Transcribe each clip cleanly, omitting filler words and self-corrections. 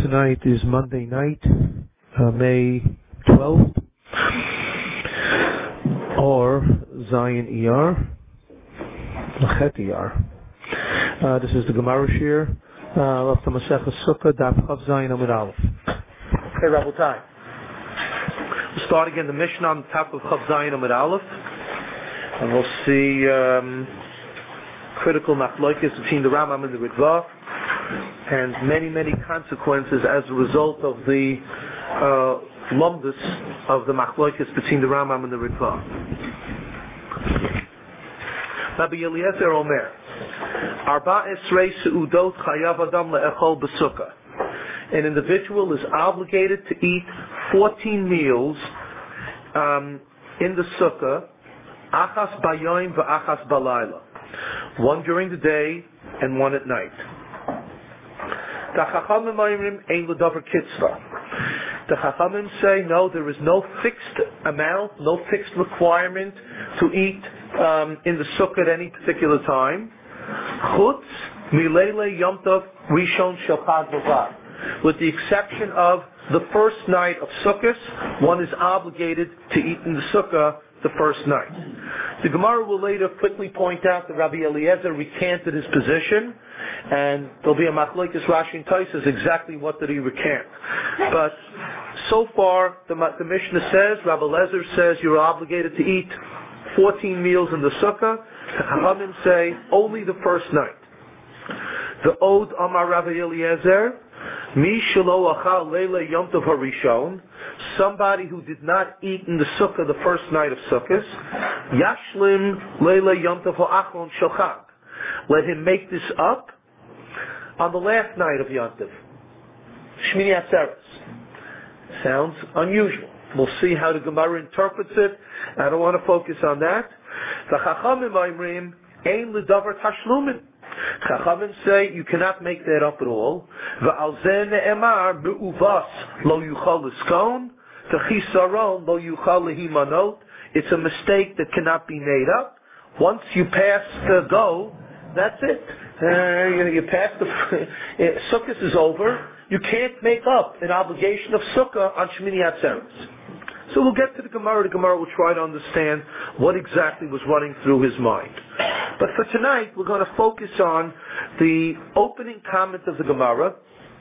Tonight is Monday night, May 12th, or Zion ER, Lachet ER. This is the Gemara Shir of the Masechah Sukkah, Daf Chav Zion Amud Aleph. Okay, Rabotai. We'll start again the Mishnah on top of Chav Zion Amud Aleph, and we'll see critical machlokes between the Rambam and the Ritva, and many consequences as a result of the lumdus of the machlokes between the Rambam and the Ritva. Rabbi Eliezer Omer, Arba Esrei Seudot Chayav Adam Le'echol B'Sukkah. An individual is obligated to eat 14 meals in the Sukkah, Achas Bayoim v'Achas Balayla. One during the day and one at night. The Chachamim say no, there is no fixed amount, no fixed requirement to eat in the Sukkah at any particular time. Chutz milele Yom Tov Rishon Shel Chag Bavad. With the exception of the first night of Sukkot, one is obligated to eat in the Sukkah the first night. The Gemara will later quickly point out that Rabbi Eliezer recanted his position, and there'll be a machlokes Rashi and Tosfos exactly what did he recant. But so far, the Mishnah says, Rabbi Eliezer says you're obligated to eat 14 meals in the Sukkah. The Chachamim say only the first night. The Od Amar Rabbi Eliezer, Mi shelo achal leila Yom Tov harishon, somebody who did not eat in the Sukkah the first night of Sukkot, Yashlim leila Yom Tov ha'achron shel Chag. Let him make this up on the last night of Yom Tov, Shmini Atzeres. Sounds unusual. We'll see how the Gemara interprets it. I don't want to focus on that. The Chachamim Oimrim ein ledavar tashlumin. Chachamim say you cannot make that up at all. V'alzeh ne'emar me'uvas lo yuchal l'skon, v'chisaron lo yuchal lehimanot. It's a mistake that cannot be made up. Once you pass the go, that's it. You pass the Sukkot is over. You can't make up an obligation of Sukkah on Shmini Atzeres. So we'll get to the Gemara. The Gemara will try to understand what exactly was running through his mind. But for tonight, we're going to focus on the opening comment of the Gemara,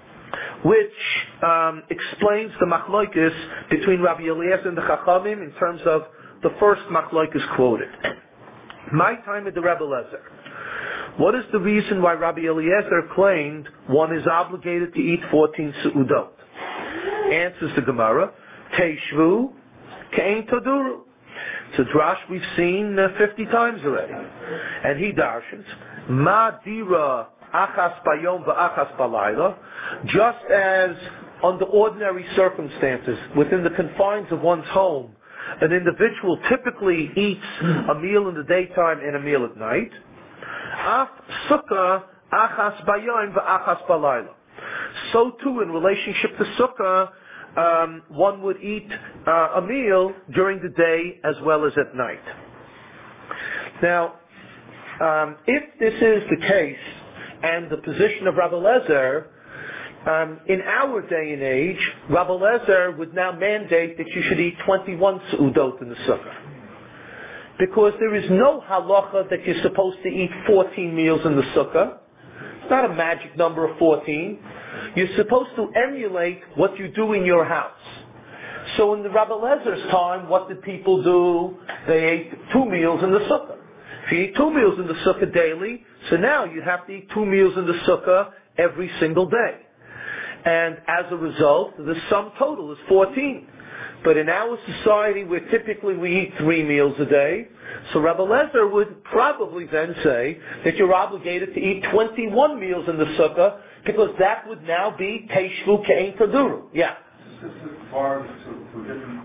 which explains the machlokes between Rabbi Eliezer and the Chachamim in terms of the first machlokes quoted. My time at the Rabbi Eliezer. What is the reason why Rabbi Eliezer claimed one is obligated to eat 14 seudot? Answers the Gemara, Teishvu Kein Taduru. It's a drash we've seen 50 times already. And he darshans, Ma dira achas bayom v'achas balayla. Just as under ordinary circumstances, within the confines of one's home, an individual typically eats a meal in the daytime and a meal at night. Af sukkah achas bayom v'achas balayla. So too, in relationship to sukkah, one would eat a meal during the day as well as at night. Now, if this is the case and the position of Rabbi Eliezer, in our day and age, Rabbi Eliezer would now mandate that you should eat 21 seudot in the sukkah. Because there is no halacha that you're supposed to eat 14 meals in the sukkah. It's not a magic number of 14. You're supposed to emulate what you do in your house. So in the Rabbi Eliezer time, what did people do? They ate 2 meals in the sukkah. If you eat 2 meals in the sukkah daily, so now you have to eat 2 meals in the sukkah every single day. And as a result, the sum total is 14. But in our society, where typically we eat 3 meals a day, so Rabbi Eliezer would probably then say that you're obligated to eat 21 meals in the sukkah, because that would now be Teishvu Kein Taduru. Yeah. This is far to different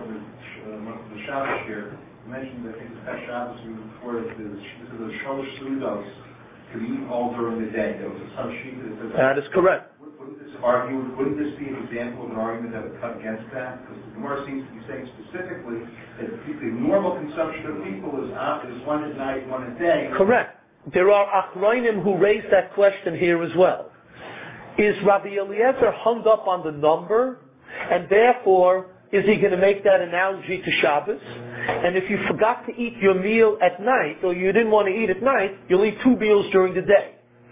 the Shabbos here. You mentioned that in the Shabbos before this is the Sholosh Sudos to eat all during the day. There was some sheet that is correct. Wouldn't this be an example of an argument that would cut against that? Because the Gemara seems to be saying specifically that the normal consumption of people is one at night, one a day. Correct. There are Achronim who raise that question here as well. Is Rabbi Eliezer hung up on the number, and therefore is he going to make that analogy to Shabbos? And if you forgot to eat your meal at night, or you didn't want to eat at night, you'll eat 2 meals during the day.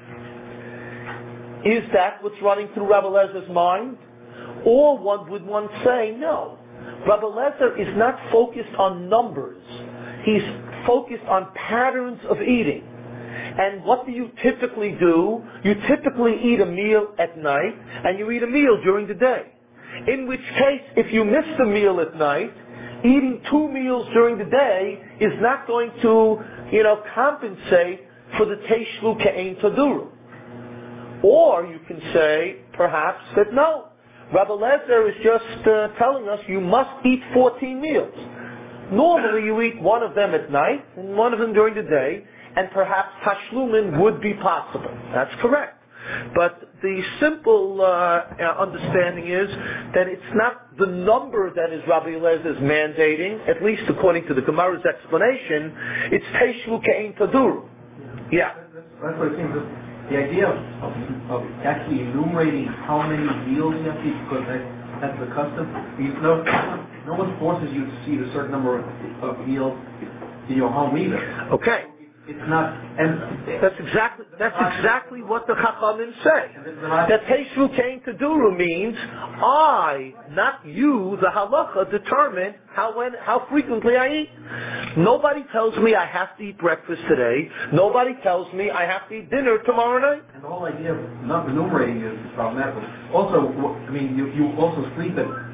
Is that what's running through Rabbi Eliezer mind? Or would one say, no, Rabbi Eliezer is not focused on numbers. He's focused on patterns of eating. And what do you typically do? You typically eat a meal at night, and you eat a meal during the day. In which case, if you miss the meal at night, eating 2 meals during the day is not going to, compensate for the Teshlu Ke'ein Taduru. Or you can say, perhaps, that no, Rabbi Eliezer is just telling us you must eat 14 meals. Normally you eat one of them at night and one of them during the day, and perhaps Tashlumin would be possible. That's correct. But the simple understanding is that it's not the number that is Rabbi Eliezer is mandating, at least according to the Gemara's explanation, it's Teshlu Ke'ein Taduru. Yeah. That's what it seems. The idea of actually enumerating how many meals you have to eat, because that's the custom. No one forces you to eat a certain number of meals in your home either. Okay. It's not, and that's exactly what the Chachamim say. That Teshlu Ke'ein Taduru means I, not you, the halacha, determine how frequently I eat. Nobody tells me I have to eat breakfast today. Nobody tells me I have to eat dinner tomorrow night. And the whole idea of not enumerating is problematical. Also, you also sleep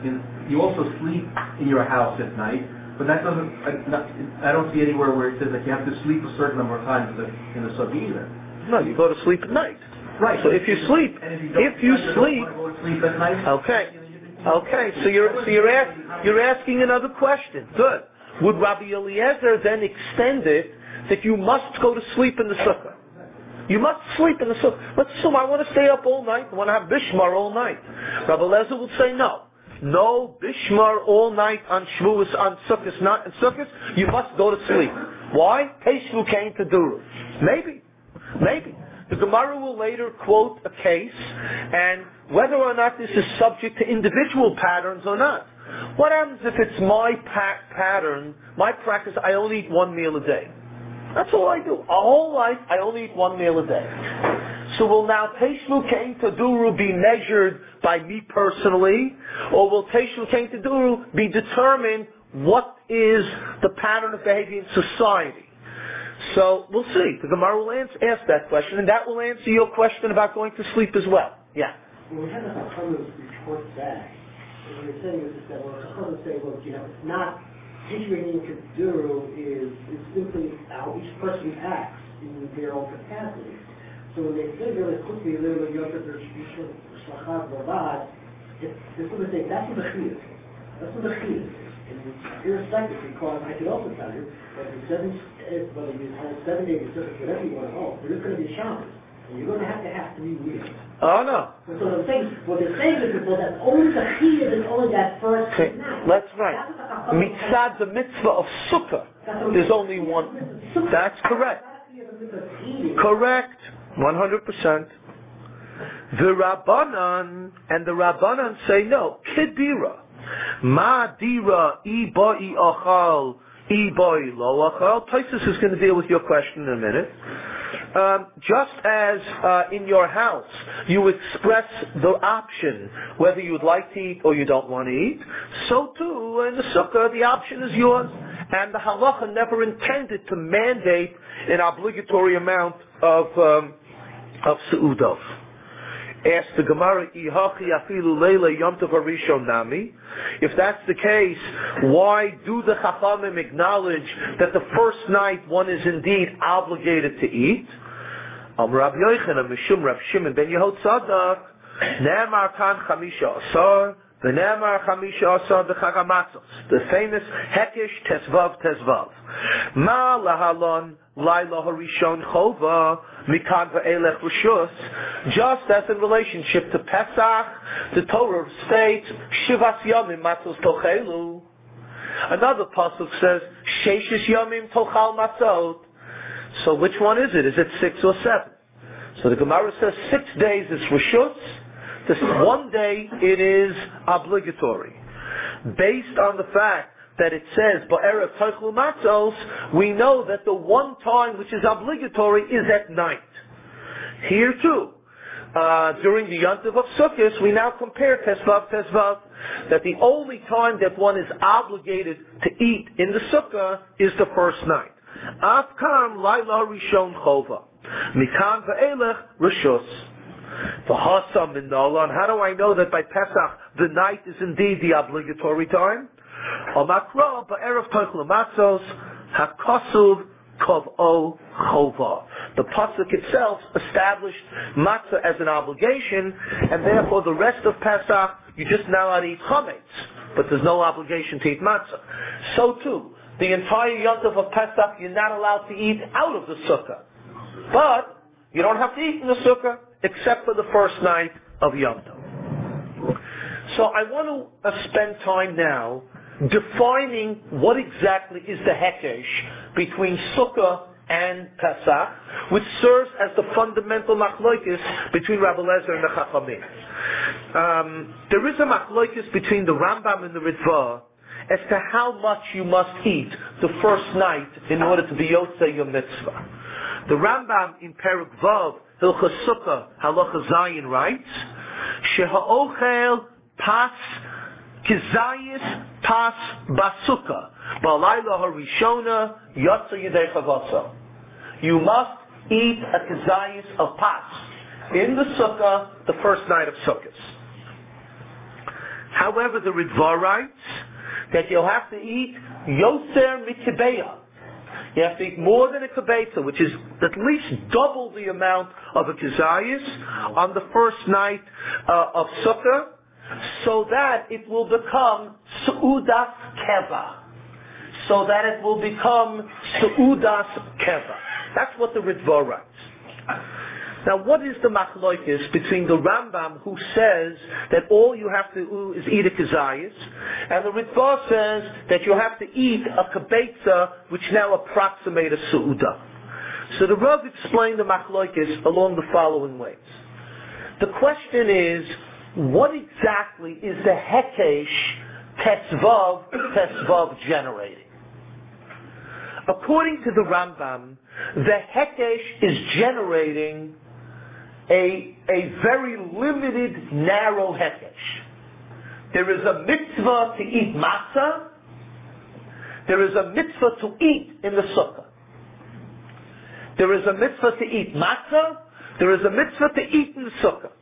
in your house at night. But that doesn't, I don't see anywhere where it says that you have to sleep a certain number of times in the sugi either. No, you go to sleep at night. Right. So if you sleep, if you sleep, go to sleep at night. Okay. So you're asking another question. Good. Would Rabbi Eliezer then extend it that you must go to sleep in the sukkah? You must sleep in the sukkah. Let's assume I want to stay up all night. I want to have bishmar all night. Rabbi Eliezer would say no. No bishmar all night on Shavuos, on Sukkot, not in Sukkot. You must go to sleep. Why? Teshlu Ke'ein Taduru. Maybe. The Gemara will later quote a case, and whether or not this is subject to individual patterns or not. What happens if it's my pattern, my practice, I only eat 1 meal a day? That's all I do. A whole life, I only eat 1 meal a day. So will now Teshlu Ke'ein Taduru be measured by me personally, or will Teshlu Ke'ein Taduru be determined what is the pattern of behavior in society? So we'll see. The Gemara will ask that question, and that will answer your question about going to sleep as well. Yeah. When we have the Chachamim report back, what we're saying is that when Chachamim say, look, it's not Teshlu Ke'ein Taduru is simply how each person acts in their own capacity. So when they say really quickly, literally, Yosef or Shlachad Bavad, they're going to say, that's the Chiyuv. That's the Chiyuv. And it's irrespective, because I could also tell you that whether you have 7 days or whatever you want to hold, there is going to be Shabbos. And you're going to have 3 meals. Oh, no. So what they're saying is that only the Chiyuv is only that first night. That's right. Mitzad the mitzvah of Sukkah, there's only one. That's correct. Correct. 100%. The Rabbanan say no. Kedira. Ma dira I ba'i achal, I ba'i lo achal. Taisus is going to deal with your question in a minute. Just as in your house you express the option whether you would like to eat or you don't want to eat, so too in the sukkah the option is yours, and the halacha never intended to mandate an obligatory amount of seudov. Ask the Gemara, if that's the case, why do the Chachamim acknowledge that the first night one is indeed obligated to eat? Rabbi Yochanan, Mishum Rav Shimon ben Yehud Tzadok, Ne'emar kan chamisha asar, v'ne'emar chamisha asar b'chag hamatzos, the famous Hekesh Tezvav. Ma lahalon laila harishon chova mikan va'elech rishus. Just as in relationship to Pesach, the Torah states Shivas Yamim Matzos Tochelu. Another pasuk says Sheishes Yamim Tochal Matzot. So which one is it? Is it 6 or 7? So the Gemara says 6 days is reshus, this 1 day it is obligatory. Based on the fact that it says Ba'erev Tochlu Matzos, we know that the one time which is obligatory is at night. Here too, during the Yontiv of Sukkot, we now compare Tesvav, that the only time that one is obligated to eat in the Sukkah is the first night. Afkam Laila Rishon Chova. Mikan Va'elech Rishus. V'hasam min Nolan. How do I know that by Pesach the night is indeed the obligatory time? Amakra Ba'erev Tochlu Matzos HaKasuv Kov'o Chova. The pasuk itself established matzah as an obligation, and therefore the rest of Pesach you just now allowed to eat chametz, but there's no obligation to eat matzah. So too, the entire yontif of Pesach you're not allowed to eat out of the sukkah, but you don't have to eat in the sukkah except for the first night of Yom Tov. So I want to spend time now defining what exactly is the hekesh between Sukkah and Pesach, which serves as the fundamental machlokes between Rabbi Eliezer and the Chachamim. There is a machlokes between the Rambam and the Ritva as to how much you must eat the first night in order to be yotzei your mitzvah. The Rambam in Perek Vav, Hilchos Sukkah, Halacha Zayin writes, Sheha'ochel pas kizayis pas basukah, ba'layla harishona yotza yedei chavasa. You must eat a kizayis of pas in the sukkah the first night of Sukkot. However, the Ritva writes that you'll have to eat yoser mitkibeya. You have to eat more than a kibetza, which is at least double the amount of a kizayis on the first night of Sukkah, so that it will become Su'udas Keva. So that it will become Su'udas Keva. That's what the Ritva writes. Now, what is the machlokes between the Rambam, who says that all you have to do is eat a kizayis, and the Ritva says that you have to eat a kibetza, which now approximate a Su'udah? So the Rav explained the machlokes along the following ways. The question is, what exactly is the hekesh tesvav generating? According to the Rambam, the hekesh is generating a very limited, narrow hekesh. There is a mitzvah to eat matzah. There is a mitzvah to eat in the sukkah. There is a mitzvah to eat matzah. There is a mitzvah to eat in the sukkah.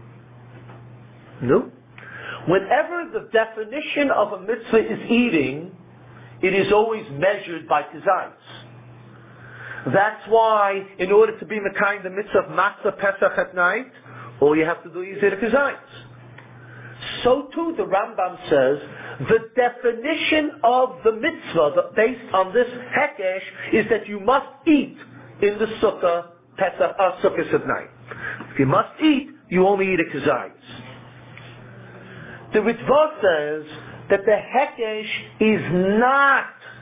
No. Whenever the definition of a mitzvah is eating, it is always measured by kizayis. That's why, in order to be mekayim the mitzvah of matzah Pesach at night, all you have to do is eat a kizayis. So too, the Rambam says, the definition of the mitzvah, based on this hekesh, is that you must eat in the sukkah, Pesach, sukkahs at night. If you must eat, you only eat a kizayis. The Ritva says that the hekesh is not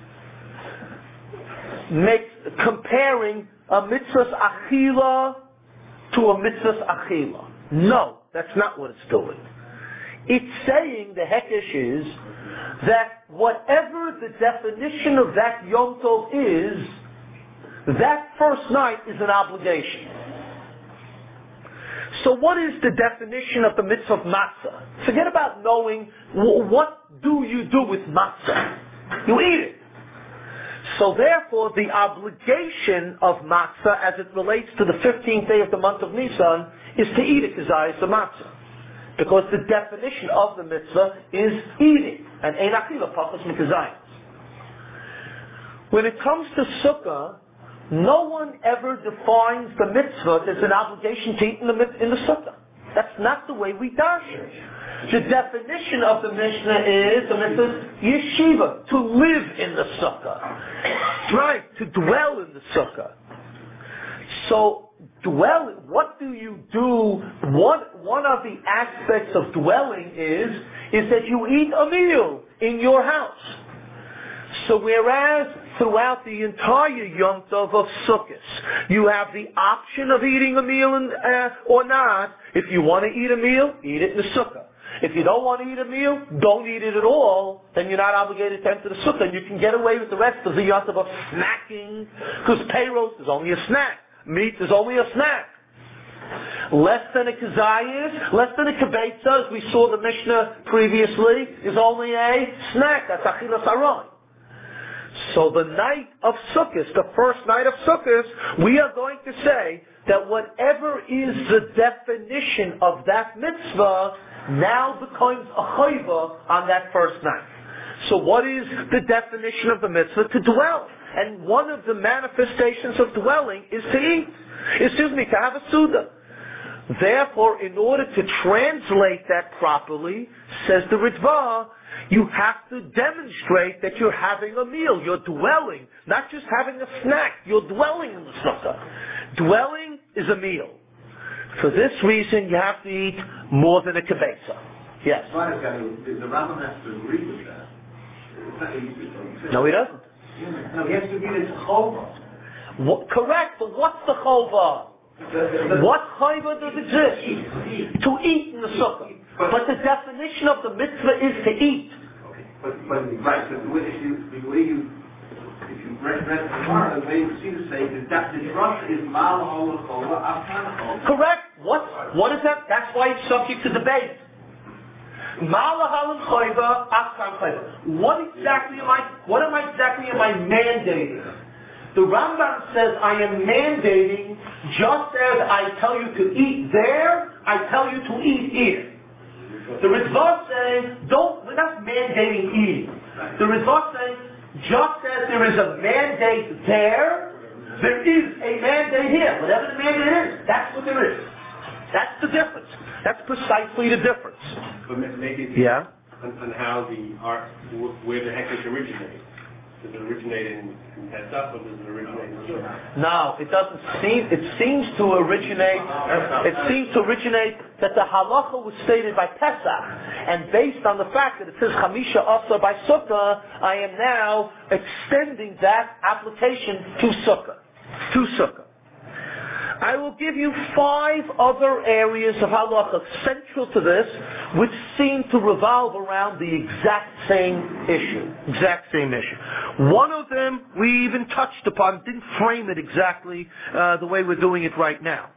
comparing a mitzvah's achila to a mitzvah's achila. No, that's not what it's doing. It's saying, the hekesh is, that whatever the definition of that Yom Tov is, that first night is an obligation. So what is the definition of the mitzvah of matzah? Forget about knowing what do you do with matzah. You eat it. So therefore, the obligation of matzah, as it relates to the 15th day of the month of Nisan, is to eat a kizayis of matzah. Because the definition of the mitzvah is eating. And ein achila pachos mikazayis. When it comes to sukkah, no one ever defines the mitzvah as an obligation to eat in the sukkah. That's not the way we dash it. The definition of the Mishnah is, the mitzvah is yeshiva, to live in the sukkah. Right, to dwell in the sukkah. So, what do you do? One of the aspects of dwelling is that you eat a meal in your house. So whereas throughout the entire Yom Tov of Sukkot, you have the option of eating a meal or not. If you want to eat a meal, eat it in the Sukkah. If you don't want to eat a meal, don't eat it at all. Then you're not obligated to enter the Sukkah. And you can get away with the rest of the Yom Tov of snacking, because payros is only a snack. Meat is only a snack. Less than a kazayis, less than a kibetza, as we saw the Mishnah previously, is only a snack. That's achilas aron. So the night of Sukkot, the first night of Sukkot, we are going to say that whatever is the definition of that mitzvah now becomes a chayva on that first night. So what is the definition of the mitzvah? To dwell. And one of the manifestations of dwelling is to eat. To have a suda. Therefore, in order to translate that properly, says the Ritva, you have to demonstrate that you're having a meal. You're dwelling, not just having a snack. You're dwelling in the sukkah. Dwelling is a meal. For this reason, you have to eat more than a kibetza. Yes? The Rambam has to agree with that. No, he doesn't. No, he has to agree that it's chova. Correct, but what's the chova? What chayva does exist? To eat in the sukkah. But the definition of the mitzvah is to eat. Okay. But right, so if you read the Gemara, the way you see to say that the drush is mal ha'olachova aftanachova. Correct. What is that? That's why it's subject to debate. Mal ha'olachova aftanachova. What am I exactly mandating? The Rambam says I am mandating, just as I tell you to eat there, I tell you to eat here. The Ritva says, we're not mandating eating. The Ritva says, just as there is a mandate there is a mandate here. Whatever the mandate is, that's what there is. That's the difference. That's precisely the difference. But maybe yeah? on how the art, where the hektish originates. Does it originate in Pesach or does it originate in Sukkot? No, it doesn't seem. It seems to originate. It seems to originate that the halacha was stated by Pesach, and based on the fact that it says Chamisha Asa by Sukkah, I am now extending that application to Sukkah. To Sukkah. I will give you 5 other areas of halacha central to this, which seem to revolve around the exact same issue. One of them we even touched upon, didn't frame it exactly the way we're doing it right now.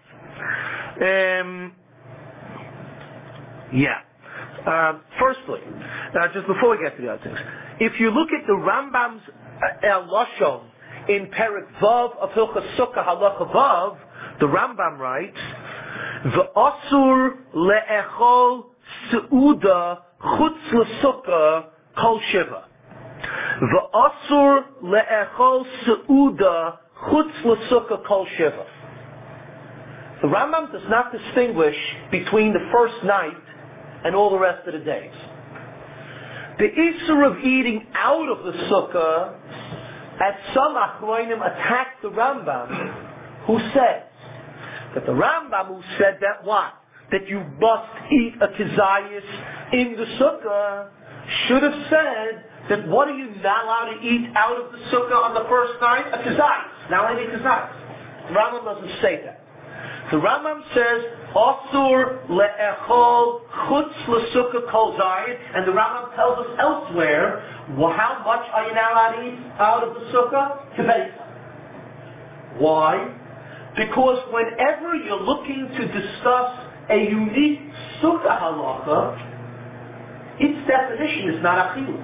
Firstly, just before we get to the other things, if you look at the Rambam's Lashon in Perek Vav of Hilchos Sukkah Halacha Vav, the Rambam writes, "V'asur le'echol seuda chutz l'sukkah kol shiva." V'asur le'echol seuda chutz l'sukkah kol shiva. The Rambam does not distinguish between the first night and all the rest of the days. The issue of eating out of the sukkah, as some achronim attack the Rambam, who says that the Rambam who said that what? That you must eat a kizayis in the sukkah should have said that what are you not allowed to eat out of the sukkah on the first night? A kizayis. Now I need kizayis. The Rambam doesn't say that. The Rambam says, Asur le'echol chutz l'sukkah kol zayin, and the Rambam tells us elsewhere, well, how much are you now allowed to eat out of the sukkah? Kibetza. Why? Because whenever you're looking to discuss a unique sukkah halacha, its definition is not achilah.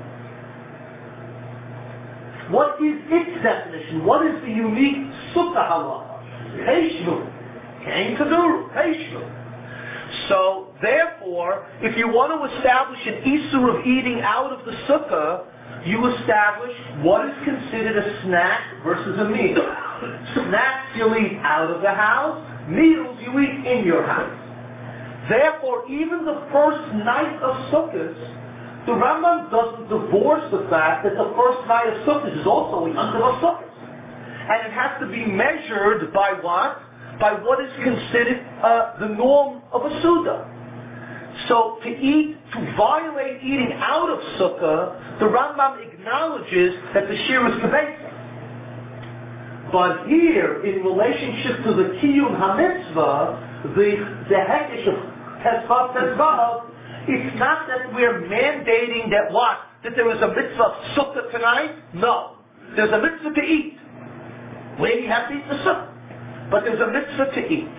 What is its definition? What is the unique sukkah halacha? Heishnu. Kain Kaduru. Heishnu. So, therefore, if you want to establish an isur of eating out of the sukkah, you establish what is considered a snack versus a meal. Snacks you'll eat out of the house, meals you eat in your house. Therefore, even the first night of Sukkot, the Rambam doesn't divorce the fact that the first night of Sukkot is also a Yom Tov of Sukkot. And it has to be measured by what? By what is considered the norm of a Suda. So to violate eating out of sukkah, the Rambam acknowledges that the shear is kibetza. But here, in relationship to the kiyum hamitzvah, the hekesh of tesvav, it's not that we're mandating that what? That there is a mitzvah of sukkah tonight? No. There's a mitzvah to eat. Where you have to eat the sukkah. But there's a mitzvah to eat.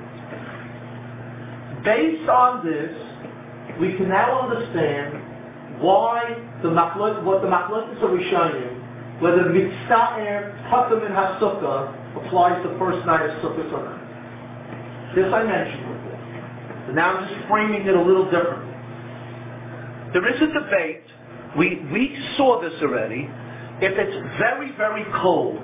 Based on this, we can now understand why what the machlokes of Rishonim, whether mitzvah patam in hasukah applies the first night of sukkah or not. This I mentioned before. So now I'm just framing it a little differently. There is a debate. We saw this already. If it's very, very cold,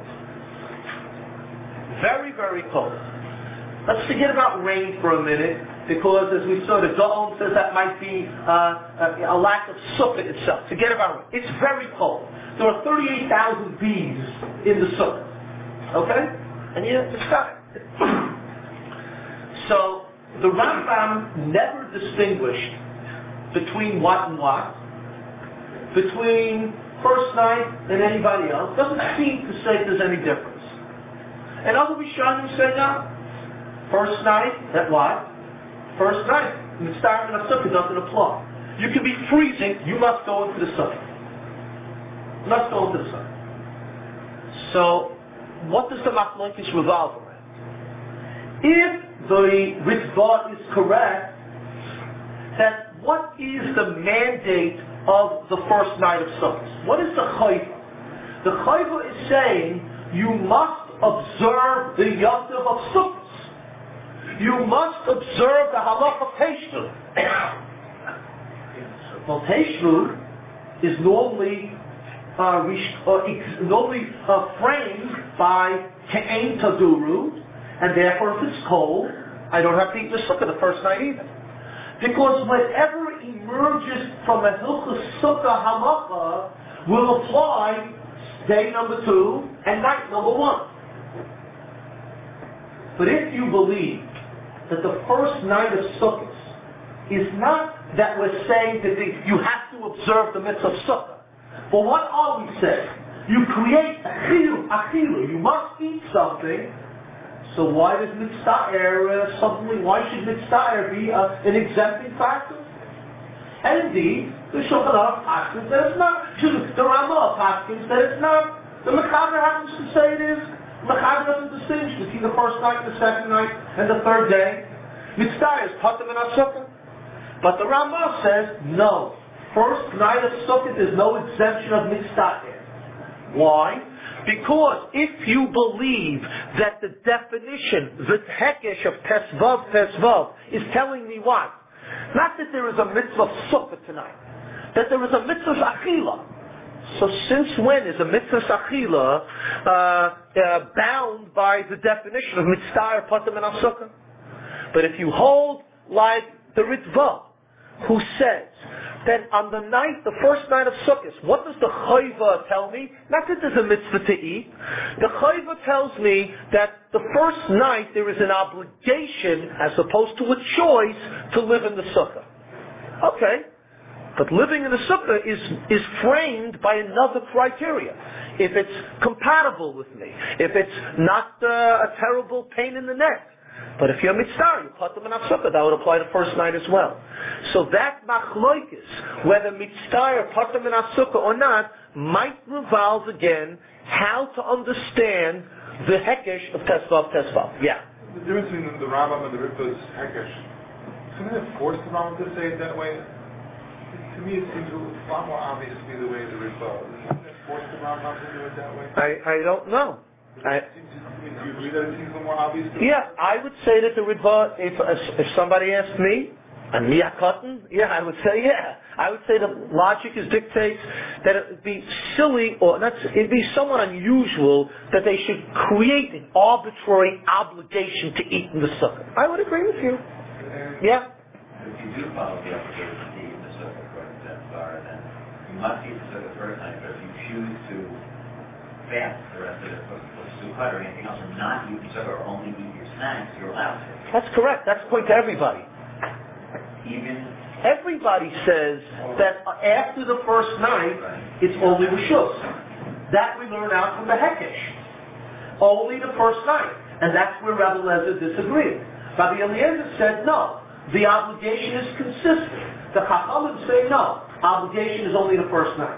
very, very cold. Let's forget about rain for a minute, because as we saw, the Gaon says that might be a lack of sukkah itself. Forget about it. It's very cold. There are 38,000 bees in the sukkah. Okay? And it's fine. So, the Rambam never distinguished between what and what, between first night and anybody else. Doesn't seem to say there's any difference. And other Rishonim say no. First night, that what? First night. Mitzvah and sukkah doesn't apply. You can be freezing, you must go into the sukkah. You must go into the sukkah. So, what does the machlokes revolve around? If the Ritva is correct, that what is the mandate of the first night of Sukkot? What is the chayva? The chayva is saying you must observe the yontiv of Sukkot. You must observe the halach of Teshuvah. Well, Teshuvah is normally framed by Ke'en Taduru, and therefore if it's cold, I don't have to eat the sukkah the first night either. Because whatever emerges from a Hilchos Sukkah halacha will apply day number 2 and night number 1. But if you believe that the first night of Sukkot is not that we're saying that you have to observe the mitzvah of Sukkah, but what are we saying? You create achilu, you must eat something. So why does mitzvah suddenly? Why should mitzvah be an exempting factor? And indeed, the Shulchan Aruch Paskins that it's not. The Ramah Paskins that it's not. The Mechaber happens to say it is. The Mechaber doesn't distinguish between the first night, the second night, and the third day. Mitzvah is patam and sukkah. But the Ramah says no. First night of Sukkot is no exemption of mitzvah. Why? Because if you believe that the definition, the hekesh of tesvav, is telling me what? Not that there is a mitzvah of sukkah tonight. That there is a mitzvah of achila. So since when is a mitzvah of achila bound by the definition of mitzvah or patam and sukkah? But if you hold like the Ritva, who says that on the night, the first night of Sukkot, what does the Chayva tell me? Not that there's a mitzvah to eat. The Chayva tells me that the first night there is an obligation, as opposed to a choice, to live in the Sukkah. Okay. But living in the Sukkah is framed by another criteria. If it's compatible with me, if it's not a terrible pain in the neck. But if you're mitzvah, you patam and sukkah, that would apply the first night as well. So that machlokes, whether mitzvah or patam and sukkah or not, might revolve again how to understand the hekesh of tesvav. Yeah. The difference between the Rambam and the Ritva's hekesh, couldn't it force the Rambam to say it that way? To me, it seems a lot more obvious to be the way the Ritva. Couldn't it force the Rambam to do it that way? I don't know. Do you agree that it seems a little more obvious? Yeah, I would say that the Ritva, if somebody asked me, and me a cotton, yeah, I would say yeah. I would say the logic dictates that it would be silly, or not, it'd be somewhat unusual that they should create an arbitrary obligation to eat in the sukkah. I would agree with you. Yeah. If you do follow the obligation to eat in the sukkah, according to that bar, then you must eat the sukkah first night, but if you choose to fast the rest of it, sukkah or anything else, or not eat the sukkah, or only eat your snacks, you're allowed to. That's correct. That's the point to everybody. even? Everybody says that after the first night, it's only Rishus. That we learn out from the Hekesh. Only the first night. And that's where Rabbi Eliezer disagreed. Rabbi Eliezer said no. The obligation is consistent. The Chachamim say no. Obligation is only the first night.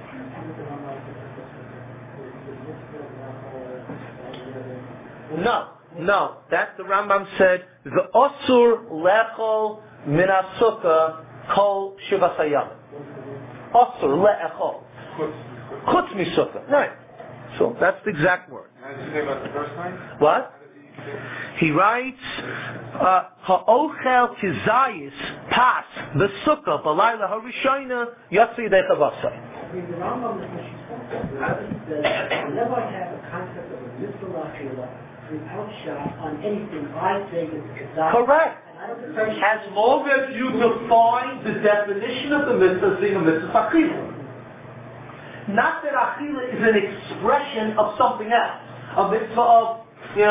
No. That's the Rambam said, the Osur Lechol Min HaSukkah Kol Shivas Hayam. Osur Lechol. Chutz Misukkah. Right. So that's the exact word. How does he say about the first time? What? He writes, Ha'ochel Kizayis Pas V'Sukkah B'Layla Harishayna Yatsi Dechavasai. I mean, the Rambam is says, whenever I have a concept of a mitzvah achila, without shot on anything, I say it's kizayis. Correct. And I don't differentiate. As long as you define the definition of the mitzvah as being a mitzvah achila. Not that achila is an expression of something else. A mitzvah of,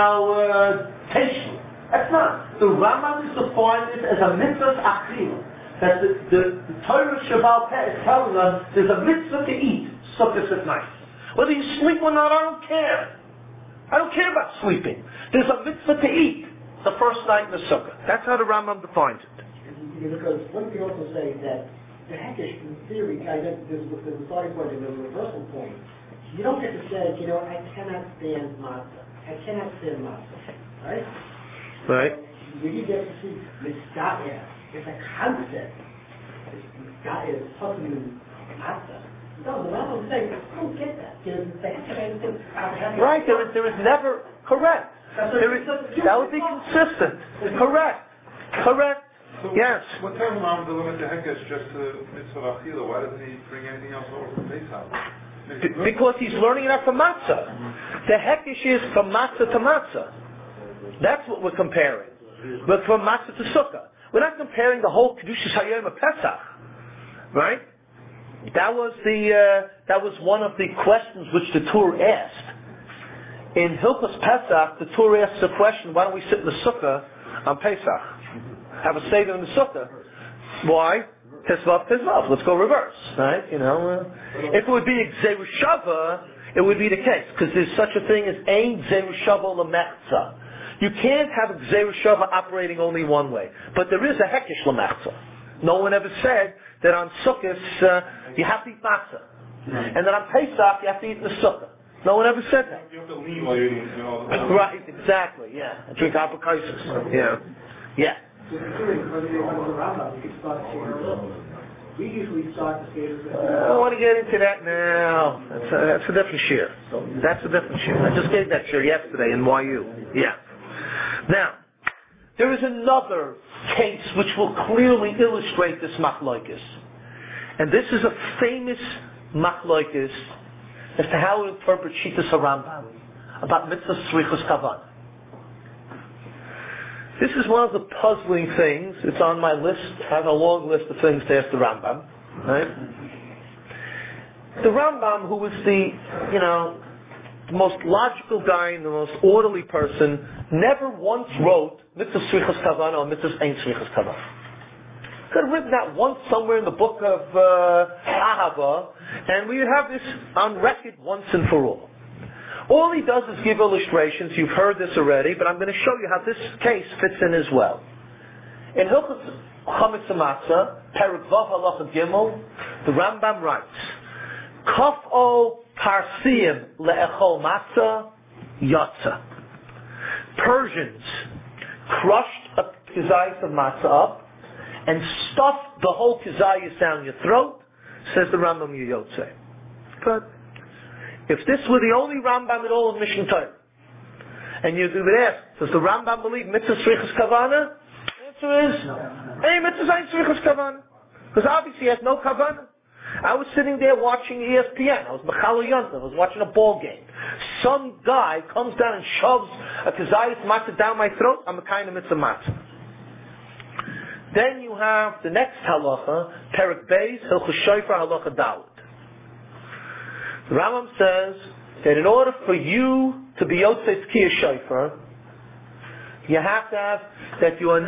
tasting. That's not. The Rambam is defining it as a mitzvah achila. That the Torah Shabbat Peh is telling us there's a mitzvah to eat Sukkot at night. Whether you sleep or not, I don't care. I don't care about sleeping. There's a mitzvah to eat the first night in the Sukkah. That's how the Rambam defines it. Because one can also say that the Hekesh, in theory, there's a starting point and there's a reversal point. You don't get to say, I cannot stand matzah. I cannot stand matzah. Right? Right. So, when you get to see mitzvah, it's a concept. It's something in matzah. No, the Rambam is saying, I don't get that. Right, there is never, correct. That would be consistent. Correct. So yes. What tells Rambam to limit the Hekesh just to mitzvah achila? Why doesn't he bring anything else over from Pesach? Because he's learning it from matzah. The Hekesh is from matzah to matzah. That's what we're comparing. But from matzah to sukkah. We're not comparing the whole Kedushas Hayom of Pesach. Right? That was one of the questions which the Tur asked. In Hilchos Pesach, the Tur asked the question, why don't we sit in the sukkah on Pesach? Have a seder in the sukkah. Why? Tisvav. Let's go reverse. Right? If it would be Gzeru Shava, it would be the case. Because there's such a thing as Ein Gzeru Shava L'Mechza. You can't have a Gzeru Shava operating only one way. But there is a Hekesh L'Mechza. No one ever said that on Sukkot you have to eat matzah. And that on Pesach you have to eat in the Sukkah. No one ever said that. You have to lean while you're eating. Right, exactly, yeah. And drink apokaisis. Yeah. We usually start the Seder. I don't want to get into that now. That's a different shir. That's a different shir. I just gave that shir yesterday in YU. Yeah. Now, there is another case which will clearly illustrate this machlokes. And this is a famous machlokes as to how to interpret Shitas HaRambam about mitzvah tzrichos kavanah. This is one of the puzzling things. It's on my list. I have a long list of things to ask the Rambam. Right? The Rambam, who was the most logical guy and the most orderly person, never once wrote mitzvah tzrichos kavanah or mitzvah ein tzrichos kavanah. Could have written that once somewhere in the book of Ahava, and we would have this on record once and for all. All he does is give illustrations. You've heard this already, but I'm going to show you how this case fits in as well. In Hilchos Chametz Matzah, Perek Vav Halacha Gimel, the Rambam writes, Kaf'o Parsiim le'echol matzah yatza. Persians crushed a kizayis of matzah up and stuffed the whole kizayis down your throat, says the Rambam Yotze. But if this were the only Rambam at all in Mishnah Torah, and you would ask, does the Rambam believe mitzvah tzrichos kavanah? The answer is, hey, mitzvah ain't tzrichos kavanah. Because obviously he has no kavanah. I was sitting there watching ESPN. I was Mechalo Yontav. I was watching a ball game. Some guy comes down and shoves a kazayis matzah down my throat. I'm a kind of mitzvah matzah. Then you have the next halacha, Perek Beis, Hilchos Shofar, halacha Daled. The Rambam says that in order for you to be Yotzei Tkiyah Shofar, you have to have that you are not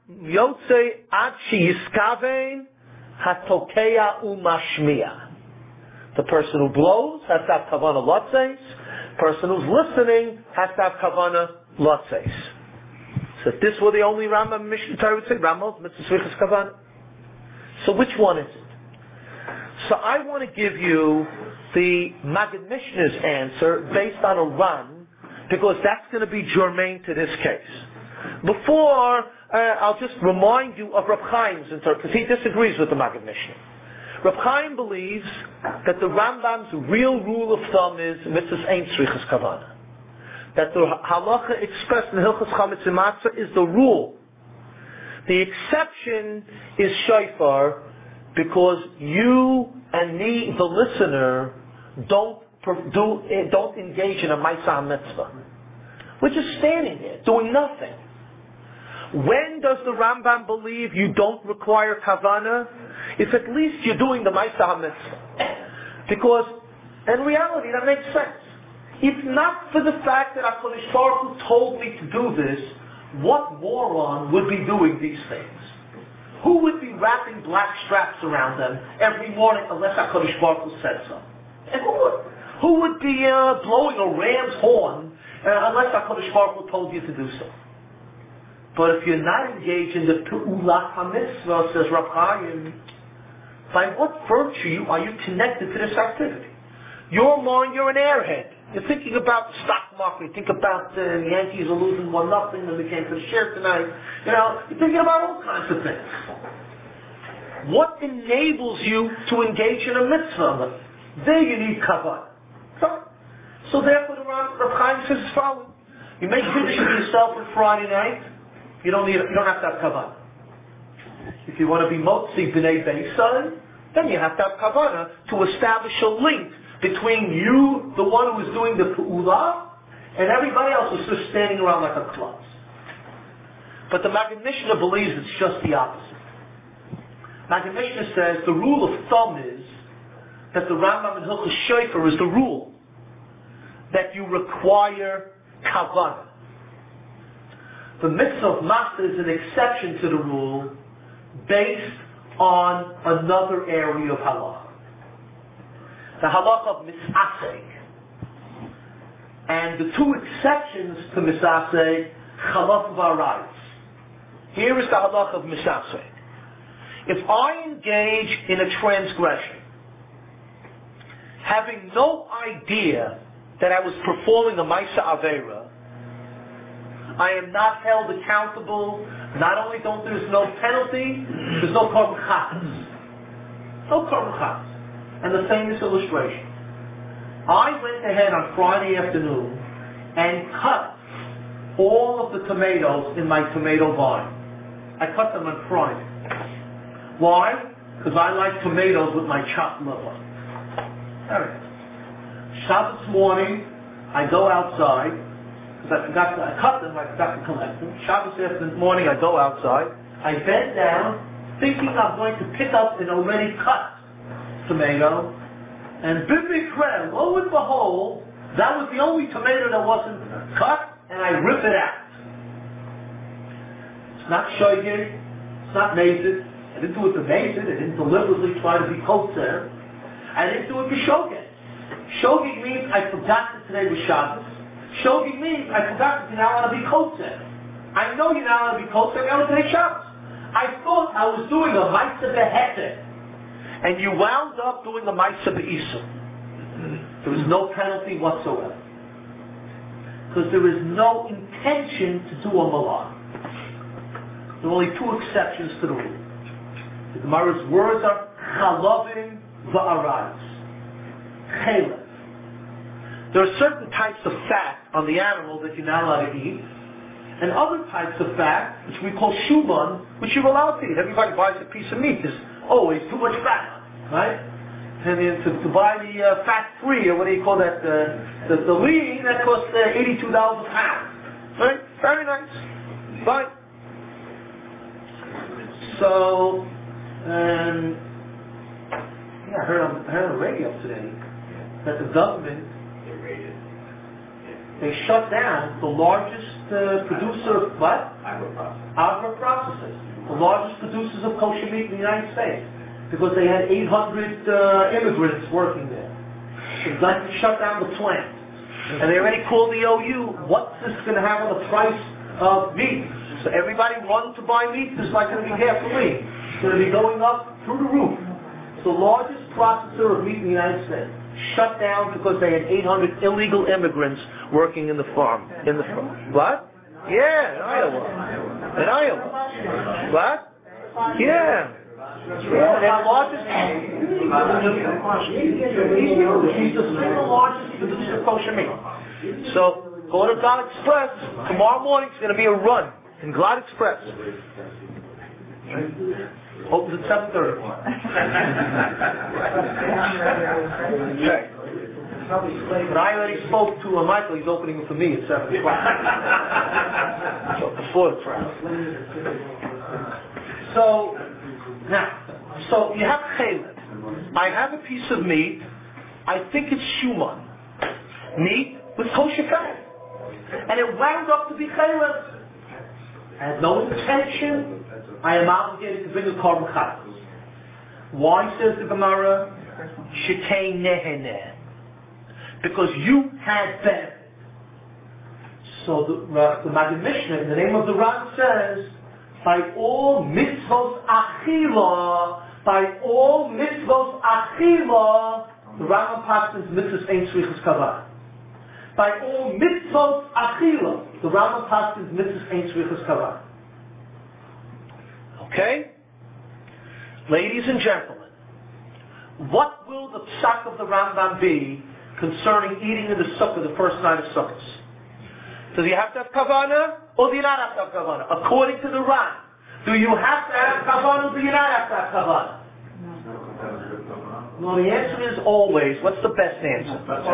Yotze ad sheyiskavein hatokea umashmiya. The person who blows has to have kavana lotzeis. Person who's listening has to have kavana lotzeis. So if this were the only Rambam Mishnah Torah would say Ramos mitzvah svichas kavana. So which one is it? So I want to give you the Maggid Mishnah's answer based on a run, because that's going to be germane to this case. Before, I'll just remind you of Reb Chaim's answer, because he disagrees with the Maggid Mishnah. Reb Chaim believes that the Rambam's real rule of thumb is mitzvahs ein tzrichas kavana. That the halacha expressed in Hilchos Chametz Matzah is the rule. The exception is shofar, because you and me, the listener, don't engage in a Maaseh Mitzvah. We're just standing there, doing nothing. When does the Rambam believe you don't require kavana? If at least you're doing the Maaseh Mitzvah. Because, in reality, that makes sense. If not for the fact that HaKadosh Baruch Hu told me to do this, what moron would be doing these things? Who would be wrapping black straps around them every morning unless HaKadosh Baruch Hu said so? And who would be blowing a ram's horn unless HaKadosh Baruch Hu told you to do so? But if you're not engaged in the Pe'ulat HaMitzvah, says Reb Chaim, by what virtue are you connected to this activity? You're an airhead. You're thinking about the stock market. You think about the Yankees are losing 1-0 and we came to the share tonight. You're thinking about all kinds of things. What enables you to engage in a mitzvah? There you need kavanah. So therefore the Reb Chaim says the following. You make kiddush for yourself on Friday night, you don't have to have kavanah. If you want to be motzi b'nei beisai, then you have to have kavanah to establish a link between you, the one who is doing the pu'ulah, and everybody else who's just standing around like a klutz. But the Maggid Mishnah believes it's just the opposite. Maggid Mishnah says the rule of thumb is that the Rambam in Hilchos Shofar is the rule that you require kavanah. The mitzvah of Matzah is an exception to the rule based on another area of halacha. The halacha of misaseh. And the two exceptions to misaseh, chalaf v'arayis. Here is the halacha of misaseh. If I engage in a transgression, having no idea that I was performing a Maaseh Aveira, I am not held accountable. Not only there's no penalty, there's no korban chatas. No korban chatas. And the famous illustration. I went ahead on Friday afternoon and cut all of the tomatoes in my tomato vine. I cut them on Friday. Why? Because I like tomatoes with my chopped liver. There it is. Shabbos morning, I go outside, because I cut them, I forgot to collect them. Shabbos morning, I go outside, I bend down, thinking I'm going to pick up an already cut tomato, and b'mikra, lo and behold, that was the only tomato that wasn't cut, and I rip it out. It's not shoygig, it's not mazid. I didn't do it to mazid, I didn't deliberately try to be kosher. I didn't do it for shogig. Shogig means I forgot that today was Shabbos. Shogig means I forgot that you're not allowed to be kosher. I know you're not allowed to be kosher, you're allowed to take Shabbos. I thought I was doing a ma'aseh beheter. And you wound up doing a ma'aseh be'isur. There was no penalty whatsoever. Because there is no intention to do a malah. There are only two exceptions to the rule. The Gemara's words are chalavim va'arayis. Chalef. There are certain types of fat on the animal that you're not allowed to eat, and other types of fat, which we call shuban, which you're allowed to eat. Everybody buys a piece of meat. There's always too much fat, right? And then to buy the fat-free, or what do you call that, the lean, that costs $82 a pound. Right? Very nice. Fine. So, I heard on the radio today that the government, they shut down the largest producer of what? Agro-processors. Agro-processors. the largest producers of kosher meat in the United States, because they had 800 immigrants working there. They got to shut down the plant. And they already called the OU, what's this going to have on the price of meat? So everybody wanting to buy meat, there's not going to be gasoline. It's going to be going up through the roof. It's the largest processor of meat in the United States. Shut down because they had 800 illegal immigrants working in the farm. What? Yeah, in Iowa. In Iowa. What? Yeah. Yeah, they're the largest. He's the single largest producer of kosher meat. So, go to Glad Express. Tomorrow morning is going to be a run in Glad Express. Opens at 7:30. Okay. But I already spoke to Michael. He's opening it for me at 7 o'clock. Before the trial. So, now, so you have chaylev. I have a piece of meat. I think it's shuman. Meat with kosher fat. And it wound up to be chaylev. I had no intention. I am obligated to bring a korban chatas. Why, says the Gemara? Shekei neheneh. Because you had benefit. So the Maggid Mishnah, in the name of the Ran, says, by all mitzvos achila, the Rambam passes mitzvos ein tzrichas kavana. By all mitzvos achila, the Rambam passes mitzvos ein tzrichas kavana. Okay? Ladies and gentlemen, what will the psak of the Rambam be concerning eating in the sukkah the first night of Sukkot? Does he have to have kavana, or do you not have to have kavana? According to the Ran, do you have to have kavana, or do you not have to have kavana? Well, the answer is always, what's the best answer?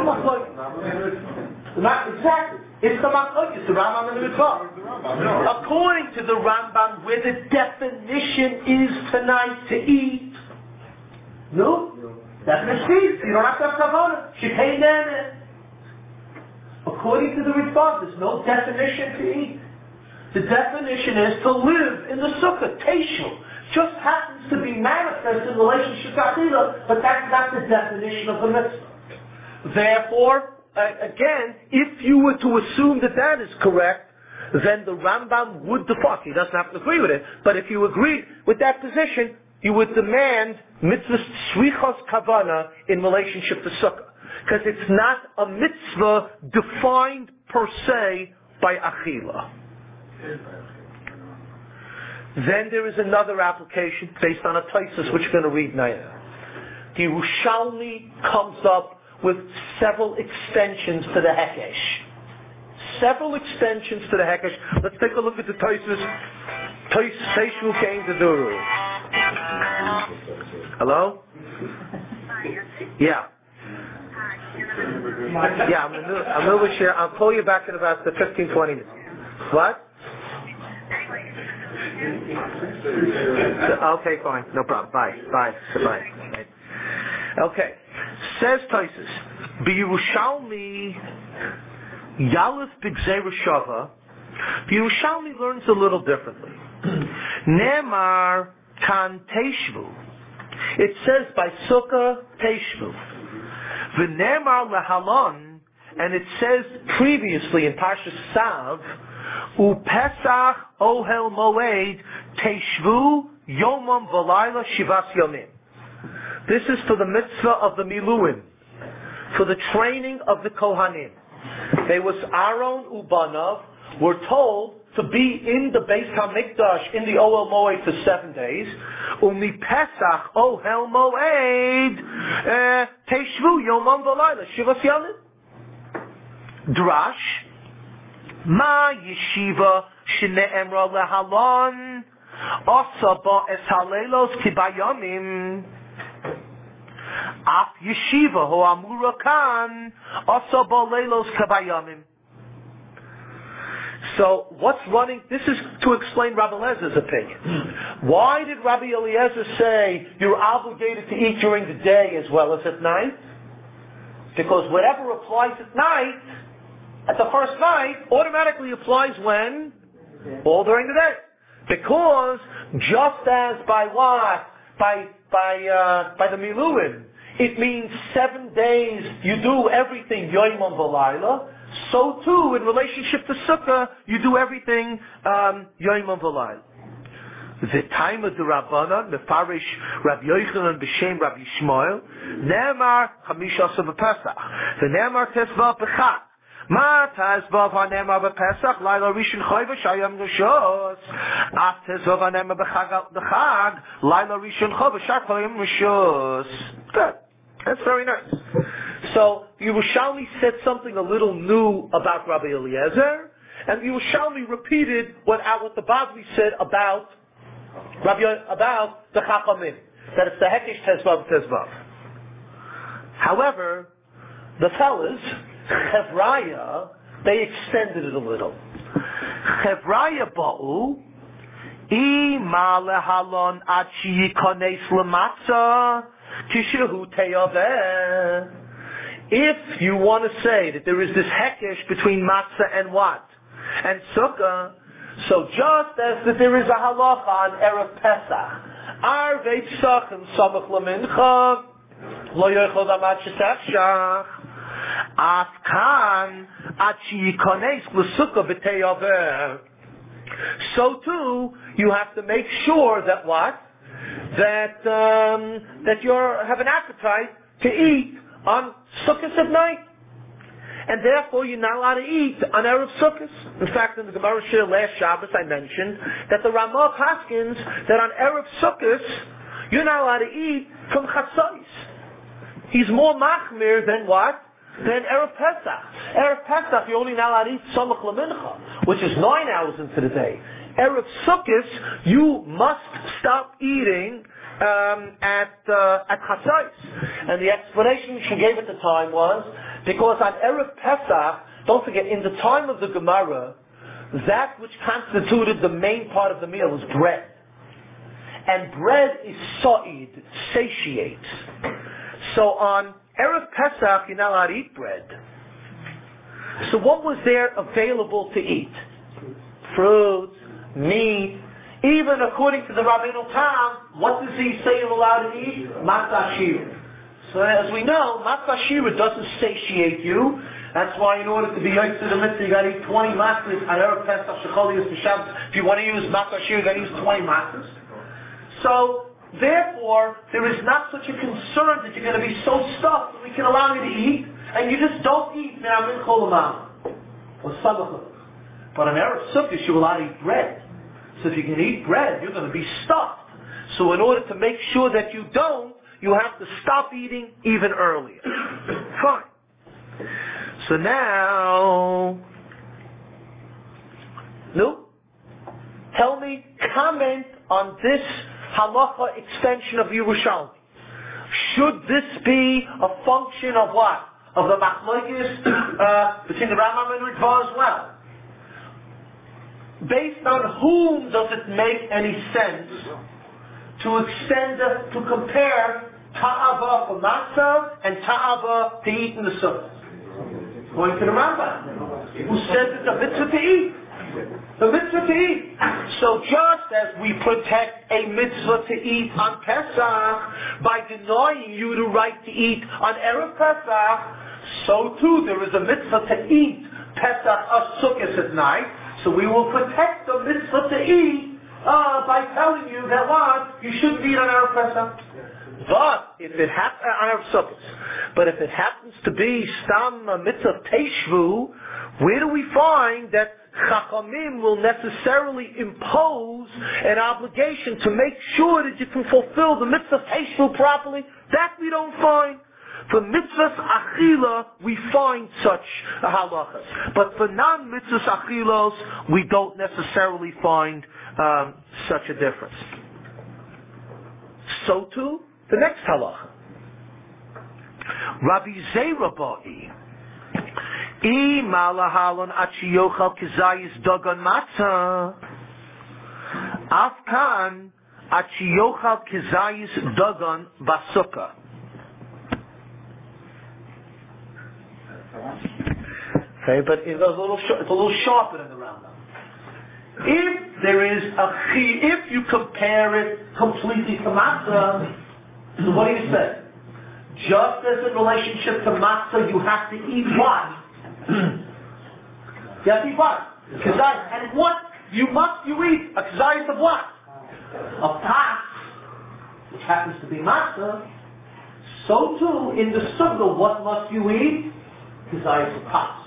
Exactly. It's the machlokes, it's the Rambam and the Ritva. According to the Rambam, where the definition is tonight to eat, no? Definition, you don't have to have kavana. Shekei neheneh. According to the Ritva, there's no definition to eat. The definition is to live in the sukkah, teishel. Just happens to be manifest in relationship to achila, but that's not the definition of the mitzvah. Therefore, again, if you were to assume that that is correct, then the Rambam would define. He doesn't have to agree with it, but if you agree with that position, you would demand mitzvah tzrichas kavana in relationship to sukkah. Because it's not a mitzvah defined per se by achila. Then there is another application based on a Taisus which we're going to read now. The Yerushalmi comes up with several extensions to the Hekesh. Several extensions to the Hekesh. Let's take a look at the Taisus. Teishu came to Duru. Hello? Yeah. Yeah, I'm a little bit share. I'll call you back in about 15, 20 minutes. What? Okay, fine. No problem. Bye. Okay. Says Taisus, B'Yerushalmi Yalef B'Gzeira Shava. B'Yerushalmi learns a little differently. Nemar Kan Teishvu. It says by Sukkah Teishvu. V'Nemar Lehalon, and it says previously in Parshas Sav, Upesach Ohel Moed Teishvu Yomam V'Layla Shivas Yomim. This is for the mitzvah of the Miluim, for the training of the Kohanim. They was Aaron Ubanav were told to be in the Beis HaMikdash in the Ohel Moed for 7 days. Umi Pesach Ohel Moed Teishvu Yomam V'Layla Shivas Yomim. Drash Ma Yeshiva Shne'emra Lehalon Asa Ba Es Halelos Kibayamim Af Yeshiva Ho Amura Kan Asa Ba Lelos Kibayamim. So what's running? This is to explain Rabbi Eliezer's opinion. Why did Rabbi Eliezer say you're obligated to eat during the day as well as at night? Because whatever applies at night, at the first night, automatically applies when? All during the day. Because just as by what? By the Miluim, it means 7 days you do everything Yoimam V'Layla. So too, in relationship to Sukkah, you do everything Yoimam V'Layla. The time of the Rabbanan, Mefarish Rabbi Yochanan b'Shem Rabbi Shmuel, Ne'emar Chamisha Asar b'Pesach, V'Ne'emar Tezvav b'Chag. Ma Tezvav ha'Ne'emar b'Pesach, Laila Rishon Chodesh Hayom Rishos. Af Tezvav ha'Ne'emar b'Chag, Laila Rishon Chodesh Hayom Rishos. Good. That's very nice. So, Yerushalmi said something a little new about Rabbi Eliezer, and Yerushalmi repeated what the Bavli said about the Chachamim, that it's the Hekesh Tezvav. However, the fellas, Chevraya, they extended it a little. Chevraya ba'u, ima lehalon ad sheyikones l'matzah, kishehu teyaveh. If you want to say that there is this Hekesh between matzah and what? And Sukkah, so just as that there is a halacha on Erev Pesach, Arvei Psachim Samach L'Mincha, Lo Yochel Damad Shetachshach, Afkan Ad Sheyikones L'Sukkah V'Teyaveh. So too, you have to make sure that what? That you have an appetite to eat on Sukkot at night. And therefore, you're not allowed to eat on Erev Sukkot. In fact, in the Gemara Shir last Shabbos, I mentioned that the Ramah paskins that on Erev Sukkot, you're not allowed to eat from Chatzos. He's more machmir than what? Than Erev Pesach. Erev Pesach, you're only not allowed to eat Samach L'Mincha, which is 9 hours into the day. Erev Sukkot, you must stop eating at Chatzos. And the explanation she gave at the time was, because on Erev Pesach, don't forget, in the time of the Gemara, that which constituted the main part of the meal was bread. And bread is sa'id, satiates. So on Erev Pesach, you're not allowed to eat bread. So what was there available to eat? Fruits, meat. Even according to the Rabbeinu Tam, what does he say you're allowed to eat? Matzah shira. So as we know, matzah shira doesn't satiate you. That's why in order to be yotze to the mitzvah, you got to eat 20 matzahs on Erev Pesach, Shecholius, B'Shabbos. If you want to use matzah shira, you got to use 20 matzahs. So therefore, there is not such a concern that you're going to be so stuffed that we can allow you to eat, and you just don't eat min cholamam or sabachah. But on Erev Sukkot, you're allowed to eat bread. So if you can eat bread, you're going to be stuffed. So in order to make sure that you don't, you have to stop eating even earlier. Fine. So now, tell me, comment on this halacha extension of Yerushalmi. Should this be a function of what? Of the machlokes between the Rambam and Ritva as well? Based on whom does it make any sense to extend, to compare ta'ava for matzah and ta'ava to eat in the sukkah? Going to the Rambam, who says it's a mitzvah to eat. The mitzvah to eat. So just as we protect a mitzvah to eat on Pesach by denying you the right to eat on Erev Pesach, so too there is a mitzvah to eat Pesach or Sukkot at night. So we will protect the mitzvah to eat by telling you that what? You shouldn't eat on Erev Pesach. But if it happens on Erev Sukkot, but if it happens to be Stam Mitzvah Teshvu, where do we find that Chachamim will necessarily impose an obligation to make sure that you can fulfill the Mitzvah Teshvu properly? That we don't find. For mitzvahs achila, we find such halachas. But for non-mitzvahs achilos, we don't necessarily find such a difference. So too, the next halacha. Rabbi Zera ba'i. I malahalon achiyochal kizayis dagan matzah. Afkan achiyochal kizayis dagan basukah. Okay, but it's a little sharper than the Rambam. If there is a chi, if you compare it completely to matzah, so what do you say? Just as in relationship to matzah, you have to eat what? You have to eat what? Kazayas. And what you eat? A kazayas of what? Of pas, which happens to be matzah. So too, in the sukkah, what must you eat? Kazayas of pas.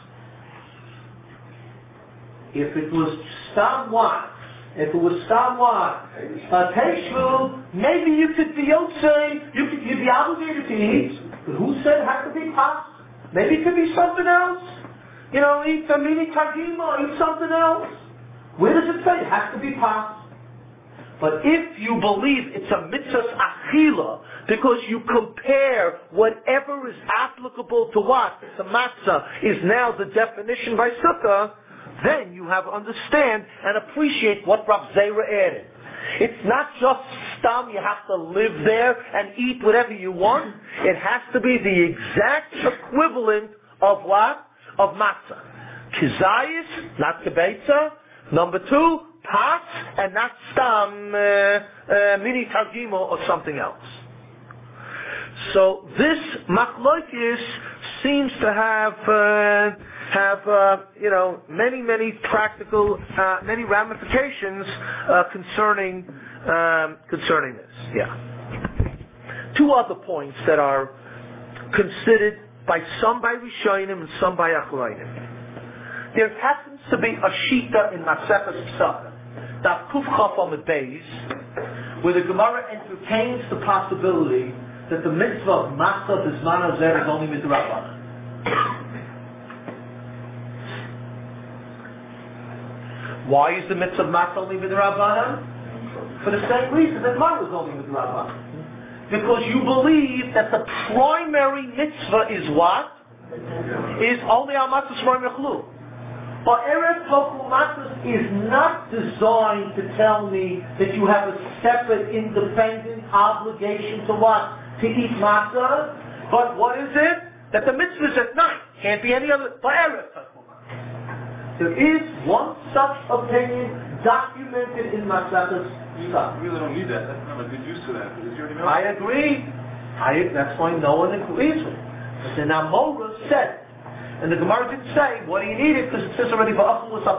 If it was stam what? If it was stam what? A teshvu, maybe you could be yotzei, you'd be obligated to eat. But who said it has to be pas? Maybe it could be something else. You know, eat a mini tagima, eat something else. Where does it say it has to be pas? But if you believe it's a mitzvah achila, because you compare whatever is applicable to what? To matzah is now the definition by sukkah, then you have understand and appreciate what Rav Zera added. It's not just stam, you have to live there and eat whatever you want. It has to be the exact equivalent of what? Of matzah. Kizayis, not kibetza. Number two, pas, and not stam, mini targimo or something else. So this machlokes seems to have many practical, many ramifications concerning this. Yeah. Two other points that are considered by some by Rishonim and some by Achrayim. There happens to be a shita in Maseches Pesachim, that Kuf Chaf Amud Beis, where the Gemara entertains the possibility that the mitzvah of matzah b'zman hazeh is only midrabanan. Why is the mitzvah of matzah only midrabanan? For the same reason that mine was only midrabanan. Because you believe that the primary mitzvah is what? Is only al matzah shmar mechlu. But Erev Tokul Matzah is not designed to tell me that you have a separate, independent obligation to what? To eat matzah. But what is it? That the mitzvah is at night. Can't be any other. But Erev Tokul Matzah. There is one such opinion documented in Matzah's stuff. We really don't need that. That's not a good use of that. I agree. That's why no one agrees with it. But the Namora said, and the Gemara didn't say, what do you need it? Because it says already, you're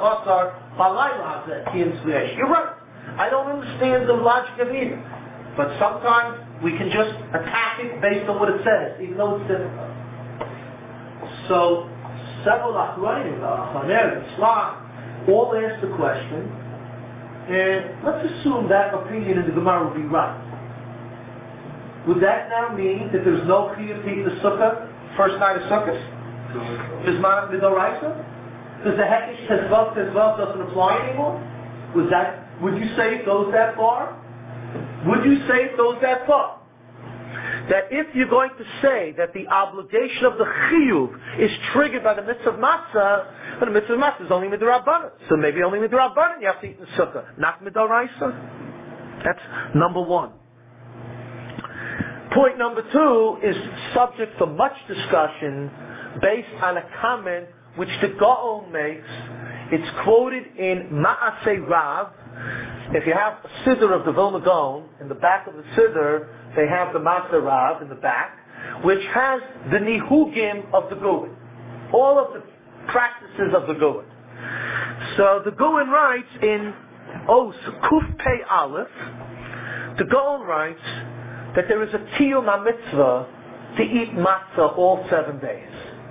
right. I don't understand the logic of either. But sometimes we can just attack it based on what it says, even though it's difficult. So, several Achrayim, Chaner, Islam, all asked the question, and let's assume that opinion in the Gemara would be right. Would that now mean that there's no chiyuv to eat the sukkah, first night of Sukkot? Does the Hekesh Tezvav doesn't apply anymore? Would you say it goes that far? Would you say it goes that far? That if you're going to say that the obligation of the chiyuv is triggered by the mitzvah of matzah, but the mitzvah of matzah is only midrabanan. So maybe only midrabanan you have to eat in the sukkah, not midaraisa. That's number one. Point number two is subject for much discussion based on a comment which the Gaon makes. It's quoted in Ma'aseh Rav. If you have a Siddur of the Vilna Gaon, in the back of the Siddur, they have the Ma'aseh Rav in the back, which has the Nihugim of the Goen. All of the practices of the Goen. So the Goen writes in Os Kuf Pei Aleph, the Gaon writes that there is a Tiyum HaMitzvah to eat matzah all 7 days.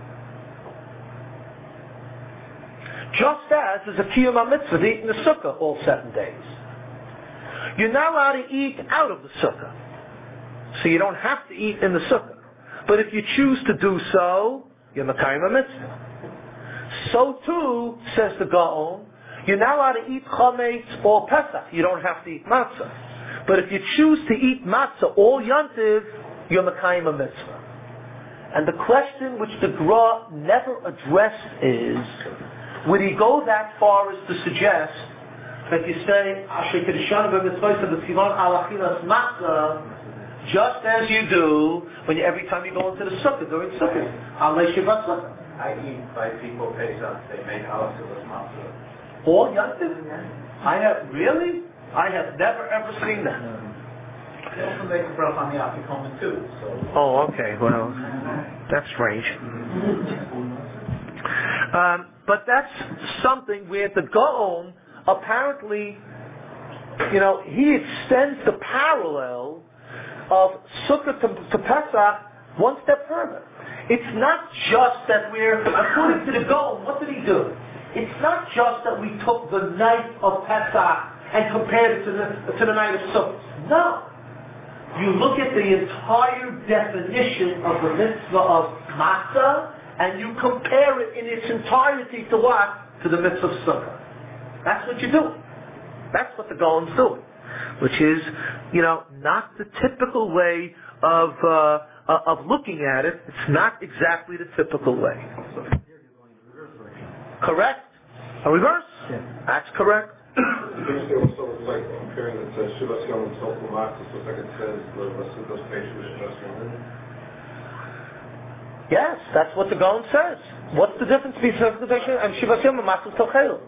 Just as there's a Kiyum HaMitzvah to eat in the Sukkah all 7 days. You're not allowed to eat out of the Sukkah. So you don't have to eat in the Sukkah. But if you choose to do so, you're Mekayim HaMitzvah. So too, says the Gaon, you're not allowed to eat Chametz or Pesach. You don't have to eat matzah. But if you choose to eat matzah all Yantiv, you're Mekayim HaMitzvah. And the question which the Gra never addressed is, would he go that far as to suggest that you say, just as you do every time you go into the sukkah during sukkah. I eat by people Pesach, they make halakha with matzah. All Yantiv? I have never ever seen that. They also make a bracha on the afikomen too. So. Oh, okay. Well, that's strange. But that's something where the Gaon apparently, he extends the parallel of Sukkah to Pesach one step further. It's not just that we're, according to the Gaon, what did he do? It's not just that we took the night of Pesach and compared it to the night of Sukkot. No. You look at the entire definition of the mitzvah of matzah, and you compare it in its entirety to what? To the mitzvah of Sukkah. That's what you do. That's what the Gaon's doing. Which is, not the typical way of looking at it. It's not exactly the typical way. Correct? A reverse? Yeah. That's correct. Yes, that's what the Gaon says. What's the difference between circumcision and Shivas Yom and Matzah Tochel?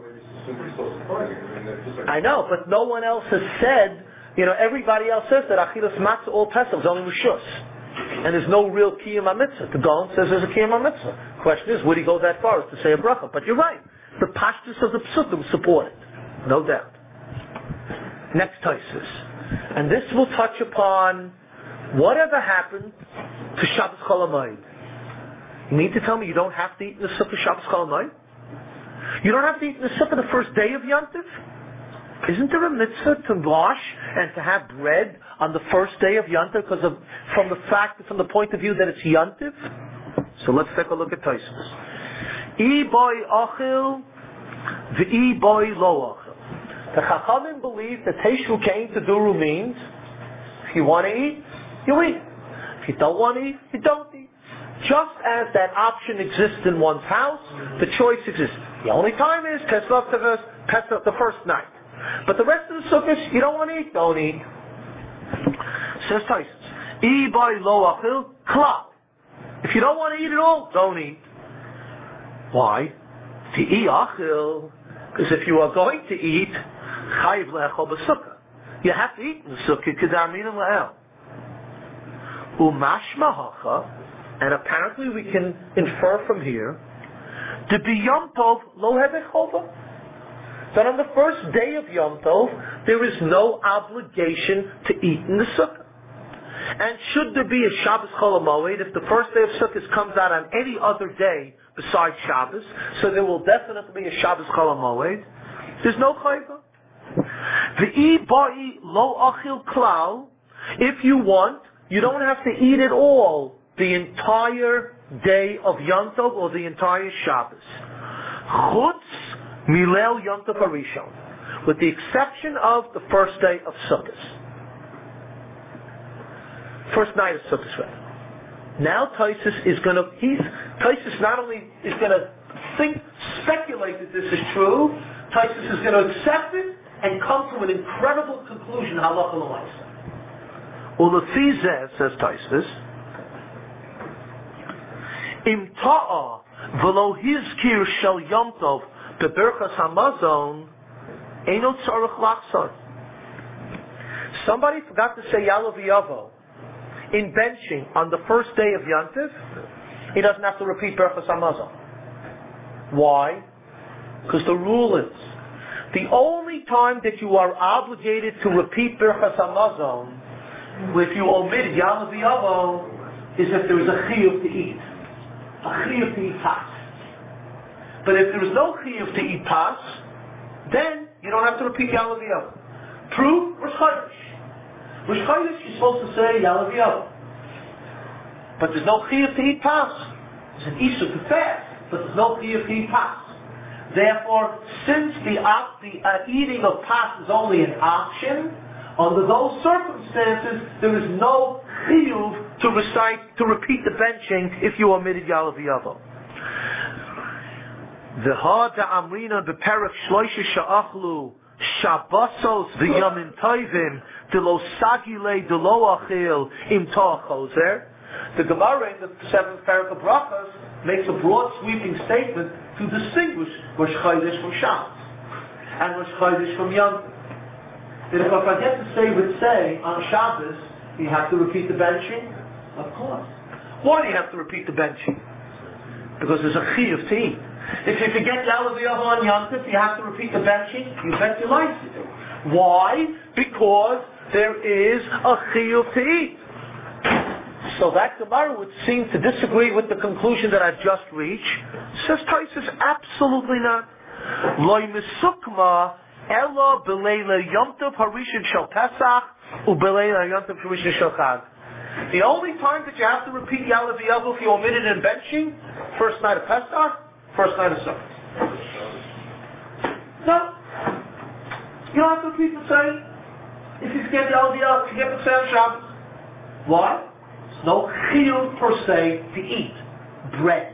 I know, but no one else has said, everybody else says that Achilas Matzah all Pesach is only Rishus. And there's no real Kiyum HaMitzvah. The Gaon says there's a Kiyum HaMitzvah. Question is, would he go that far as to say a bracha? But you're right. The pashtus of the psukim support it. No doubt. Next Taisus. And this will touch upon whatever happened to Shabbos Chol HaMoed. You mean to tell me you don't have to eat in the sukkah Shabbos Chol HaMoed? You don't have to eat in the sukkah the first day of Yontif? Isn't there a mitzvah to wash and to have bread on the first day of Yontif from the point of view that it's Yontif? So let's take a look at Taisus. I boy achil, v'i boy lo achil. The Chachamim believe that Teishu Kain Taduru means if you want to eat, you eat. If you don't want to eat, you don't eat. Just as that option exists in one's house, the choice exists. The only time is Pesach the first night. But the rest of the sukkahs, you don't want to eat, don't eat. Says Taisus, I boy lo achil, klal. If you don't want to eat at all, don't eat. Why? Because if you are going to eat, you have to eat in the sukkah. And apparently we can infer from here that on the first day of Yom Tov there is no obligation to eat in the sukkah. And should there be a Shabbos Chol HaMoed, if the first day of Sukkot comes out on any other day besides Shabbos, so there will definitely be a Shabbos Chol HaMoed, there's no chayva. V'i ba'i lo achil klal. If you want, you don't have to eat at all the entire day of Yom Tov or the entire Shabbos. Chutz milel Yom Tov harishon, with the exception of the first day of Sukkot. First night of Sukkot. Now Taisus is going to, Taisus not only is going to speculate that this is true, Taisus is going to accept it and come to an incredible conclusion, halacha l'maisa. Ulefizeh, says Taisus, im ta'a v'lo hizkir shel Yom Tov beberchas hamazon eino tzarich lachsar. Somebody forgot to say Ya'aleh v'yavo in benching on the first day of Yontif. He doesn't have to repeat Berachas Hamazon. Why? Because the rule is, the only time that you are obligated to repeat Berachas Hamazon, if you omit Ya'aleh v'yavo, is if there is a chiyuv to eat. A chiyuv to eat pas. But if there is no chiyuv to eat pas, then you don't have to repeat Ya'aleh v'yavo. Proof, Rosh Chodesh. Rosh Chodesh, you're supposed to say Ya'aleh v'yavo. But there's no chiyuv to eat pas. There's an issue to fast, but there's no chiyuv to eat pas. Therefore, since the eating of pas is only an option, under those circumstances, there is no chiyuv to repeat the benching if you omitted Ya'aleh v'yavo. V'ha da'amrina beperek shloisha sha'achlu Shabbosos v'yamim tovim delo sagile delo achil im ta'achozer. The Gemara in the 7th parak of Brachos makes a broad sweeping statement to distinguish Rosh Chodesh from Shabbos. and Rosh Chodesh from Yom Tov. That if I forget to say Ritzei on Shabbos, you have to repeat the benching? Of course. Why do you have to repeat the benching? Because there's a chiyuv to eat. If you forget Yalav Yavo on Yom Tov, you have to repeat the benching? You bet your life you do. Why? Because there is a chiyuv to eat. So that Gemara would seem to disagree with the conclusion that I've just reached. Says Taisus, absolutely not. Loi misukma ela b'leila Yom Tov harishin shel Pesach u'b'leila Yom Tov harishin shel Chag. The only time that you have to repeat Yalav Yavo if you omitted in benching, first night of Pesach, first night of Sukkot. No. You don't have to repeat the same. If you forget Yalav Yavo, you forget the same Shabbos. Why? There's no chiyuv per se to eat bread.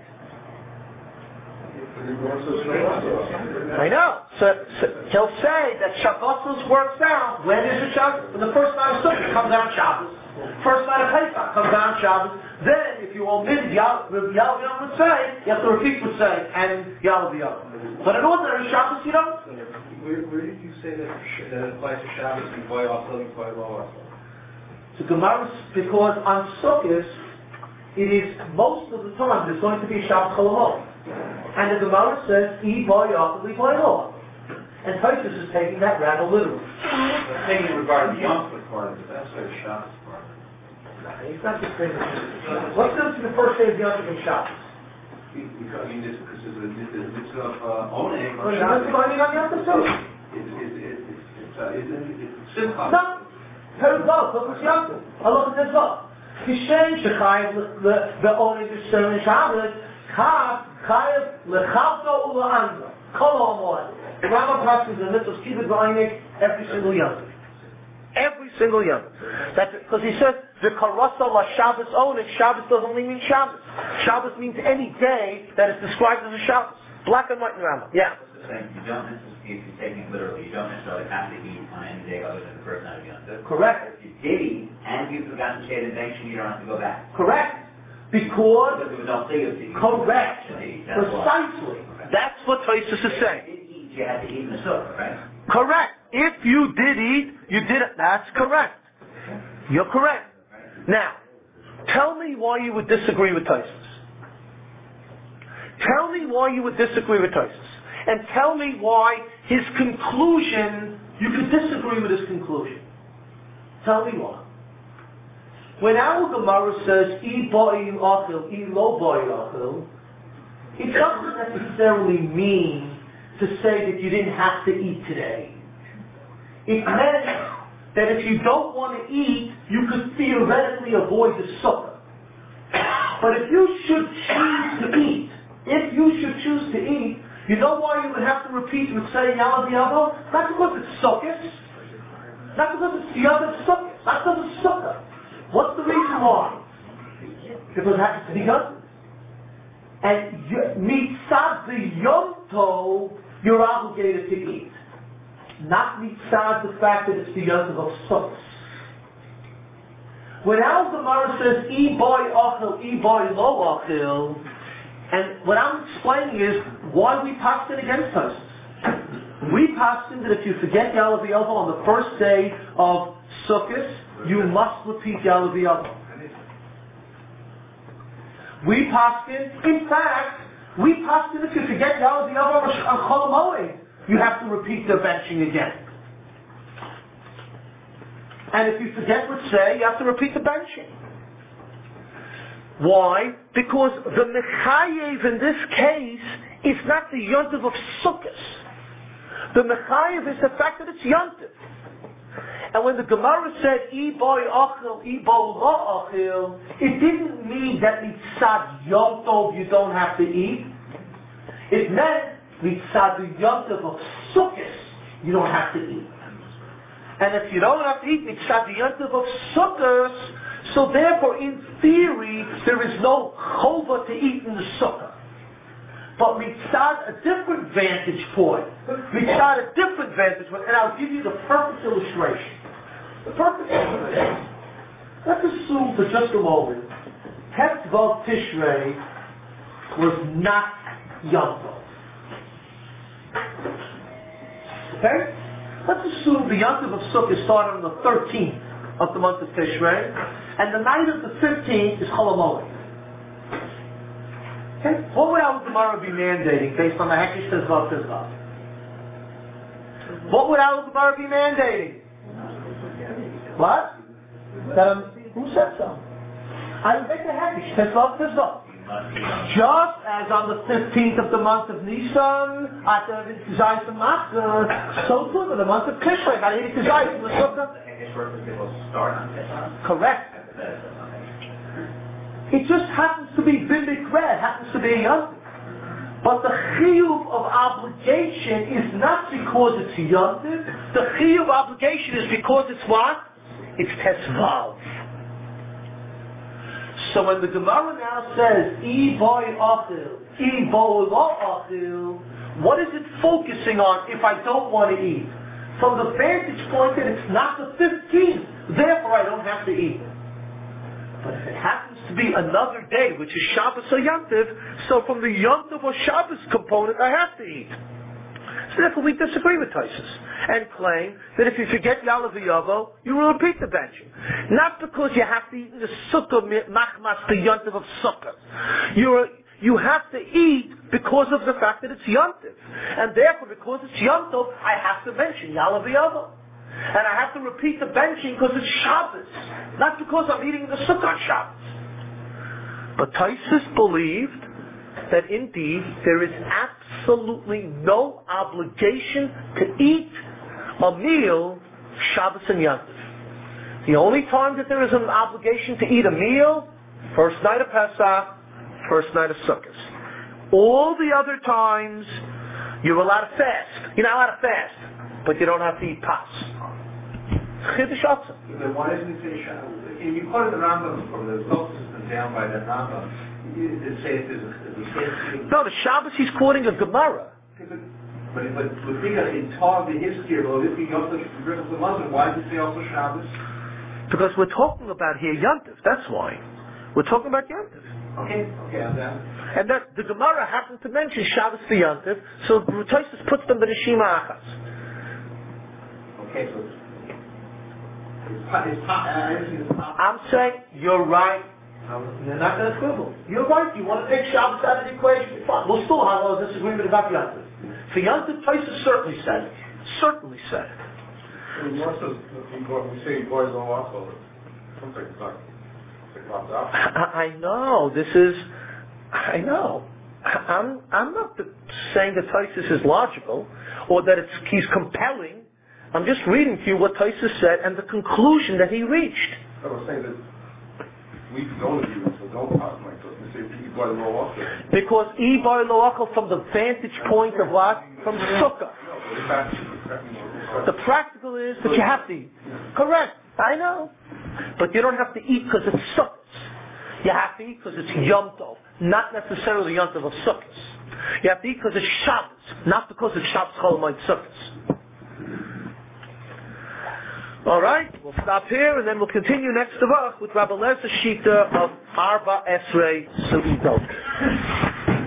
I know. So he'll say that Shabbosos works out. When is the Shabbos? When the first night of Sukkot comes out Shabbos. First night of Pesach comes out Shabbos. Then, if you omit Yalav Yom Ritzei, you have to repeat Ritzei and Yalav Yom. But in ordinary Shabbos, you don't. Where did you say that it applies to Shabbos and Boy also and Boy Lo also? So Gemara, because on Sukkot, it is most of the time there's going to be a Shabbos Cholamot. And the Gemara says, E Boy also, E Boy Lo. And Taisus is taking that rather literally. Taking regard to the Yom Tov part of it, that's the Shabbos part. It's not the same. What's the first day of Yom Tov in Shabbos? Because there's a mitzvah of owning Well, on you're not Shabbos. defining on Yom Tov too. It's Simcha. No. Here it goes. Look at Yom Tov. I look at this book. Kishen shechayev the-owning the Shem Shabbos chayev lechavto u'la'anza. Kol ha'moed. The Rambam passes the mitzvah of Kibbutz V'Einik every single Yom Tov. Every single Yom. That's because he says the karasa la Shabbos onik. Shabbos doesn't only mean Shabbos. Shabbos means any day that is described as a Shabbos. Black and white in Rambam. Yeah. You don't necessarily, if you're taking it literally, you don't necessarily have to eat on any day other than the first night of Yom Tov. Correct. If you did eat and you forgot to say the bench, you don't have to go back. Correct. Because There was no thing of eating. correct. That's Precisely. why. That's what Taisus is saying. If you did eat, you had to eat in the sukkah, right? Correct. If you did eat, you did it. That's correct. You're correct. Now, tell me why you would disagree with Taisus. Tell me why you would disagree with Taisus. And tell me why his conclusion, you could disagree with his conclusion. Tell me why. When our Gemara says, E boi achil, E lo boi achil, it doesn't necessarily mean to say that you didn't have to eat today. It meant that if you don't want to eat, you could theoretically avoid the sukkah. But if you should choose to eat, you know why you would have to repeat Ritzei Yalav Yavo? Not because it's sukkahs, not because it's the other sukkahs, not because it's sukkah. What's the reason why? Because it happens to be Yom Tov. And mitzad the Yom Tov, you're obligated to eat. Not mitzad the fact that it's the Yom Tov of Sukkot. When our Gemara says, E boy achil, E boy lo achil, and what I'm explaining is why we passed it against us. We passed it that if you forget Yalav Yavo on the first day of Sukkot, you must repeat Yalav Yavo. We passed it, in fact, we passed it if you forget Yalav Yavo on Chol Moed, you have to repeat the benching again. And if you forget Ritzei, you have to repeat the benching. Why? Because the Mechayev in this case is not the Yom Tov of Sukkot. The Mechayev is the fact that it's Yom Tov. And when the Gemara said, E boy achil, E boy lo achil, it didn't mean that mitzad Yom Tov you don't have to eat. It meant mitzad the Yom Tov of Sukkot you don't have to eat. And if you don't have to eat mitzad the Yom Tov of Sukkot, so therefore in theory there is no chova to eat in the sukkah. But mitzad a different vantage point. Mitzad a different vantage point. And I'll give you the perfect illustration. The perfect illustration. Let's assume for just a moment, Tet Vav Tishrei was not Yom Tov. Okay? Let's assume the Yontif of Sukkot started on the 13th of the month of Tishrei, and the night of the 15th is Chol HaMoed. Okay? What would our Gemara be mandating based on the Hekesh Tezvav Tezvav? What would our Gemara be mandating? What? Who said so? I would make the Hekesh Tezvav Tezvav. Just as on the 15th of the month of Nisan, at the Kizayis and Matzah, so too in the month of Tishrei, at the Kizayis and the Sukkah. Correct. It just happens to be Bimik Red, happens to be a Yontif. But the chiyuv of obligation is not because it's Yontif. The chiyuv of obligation is because it's what? It's Tesvav. So when the Gemara now says, I boy achil, I boy lo achil, what is it focusing on if I don't want to eat? From the vantage point that it's not the 15th, therefore I don't have to eat. But if it happens to be another day, which is Shabbos or Yontif, so from the Yontif or Shabbos component, I have to eat. So therefore we disagree with Taisus and claim that if you forget Yalav Yavo, you will repeat the benching. Not because you have to eat in the Sukkah Machmas, the Yontif of Sukkah. You have to eat because of the fact that it's Yontif. And therefore, because it's Yontif, I have to mention Yalav Yavo. And I have to repeat the benching because it's Shabbos. Not because I'm eating the Sukkah on Shabbos. But Taisus believed that indeed there is absolutely no obligation to eat a meal Shabbos and Yontif. The only time that there is an obligation to eat a meal, first night of Pesach, first night of Sukkot. All the other times, you're allowed to fast. You're not allowed to fast, but you don't have to eat pas. Chiddush Atzah. Then why doesn't it say Shabbos? If you quoted the Rambam from the Zohar system down by the Rambam, it say it is a no, the Shabbos he's quoting a Gemara. But in Tov, the history of this being also the Muslim, why does it say also Shabbos? Because we're talking about here Yontif, that's why. We're talking about Yontif. Okay, I'm down. And that the Gemara happened to mention Shabbos for Yontif, so Taisus puts them in the Shima Achas. Okay, so I'm saying you're right. You're not going to quibble. You're right. You want to take Shabbos out of the equation. Fine. We'll still have a disagreement about Yontif. For Yontif, Taisus certainly said it. Certainly said it. We say boys don't walk over. Something's not. I know. I know. I'm not saying that Taisus is logical or that he's compelling. I'm just reading to you what Taisus said and the conclusion that he reached. I was saying that we don't agree with the don't pass like this. We say Ibar lo achel. Because Ibar lo achel from the vantage point of what? From Sukkah. The practical is that you have to eat. Correct. I know. But you don't have to eat because it's Sukkot. You have to eat because it's Yom Tov, not necessarily Yom Tov of Sukkot. You have to eat because it's Shabbos, not because it's Shabbos Chol HaMoed Sukkot. All right, we'll stop here and then we'll continue next Tavach with Rabbi Eliezer Shita of Arba Esrei Su'idot.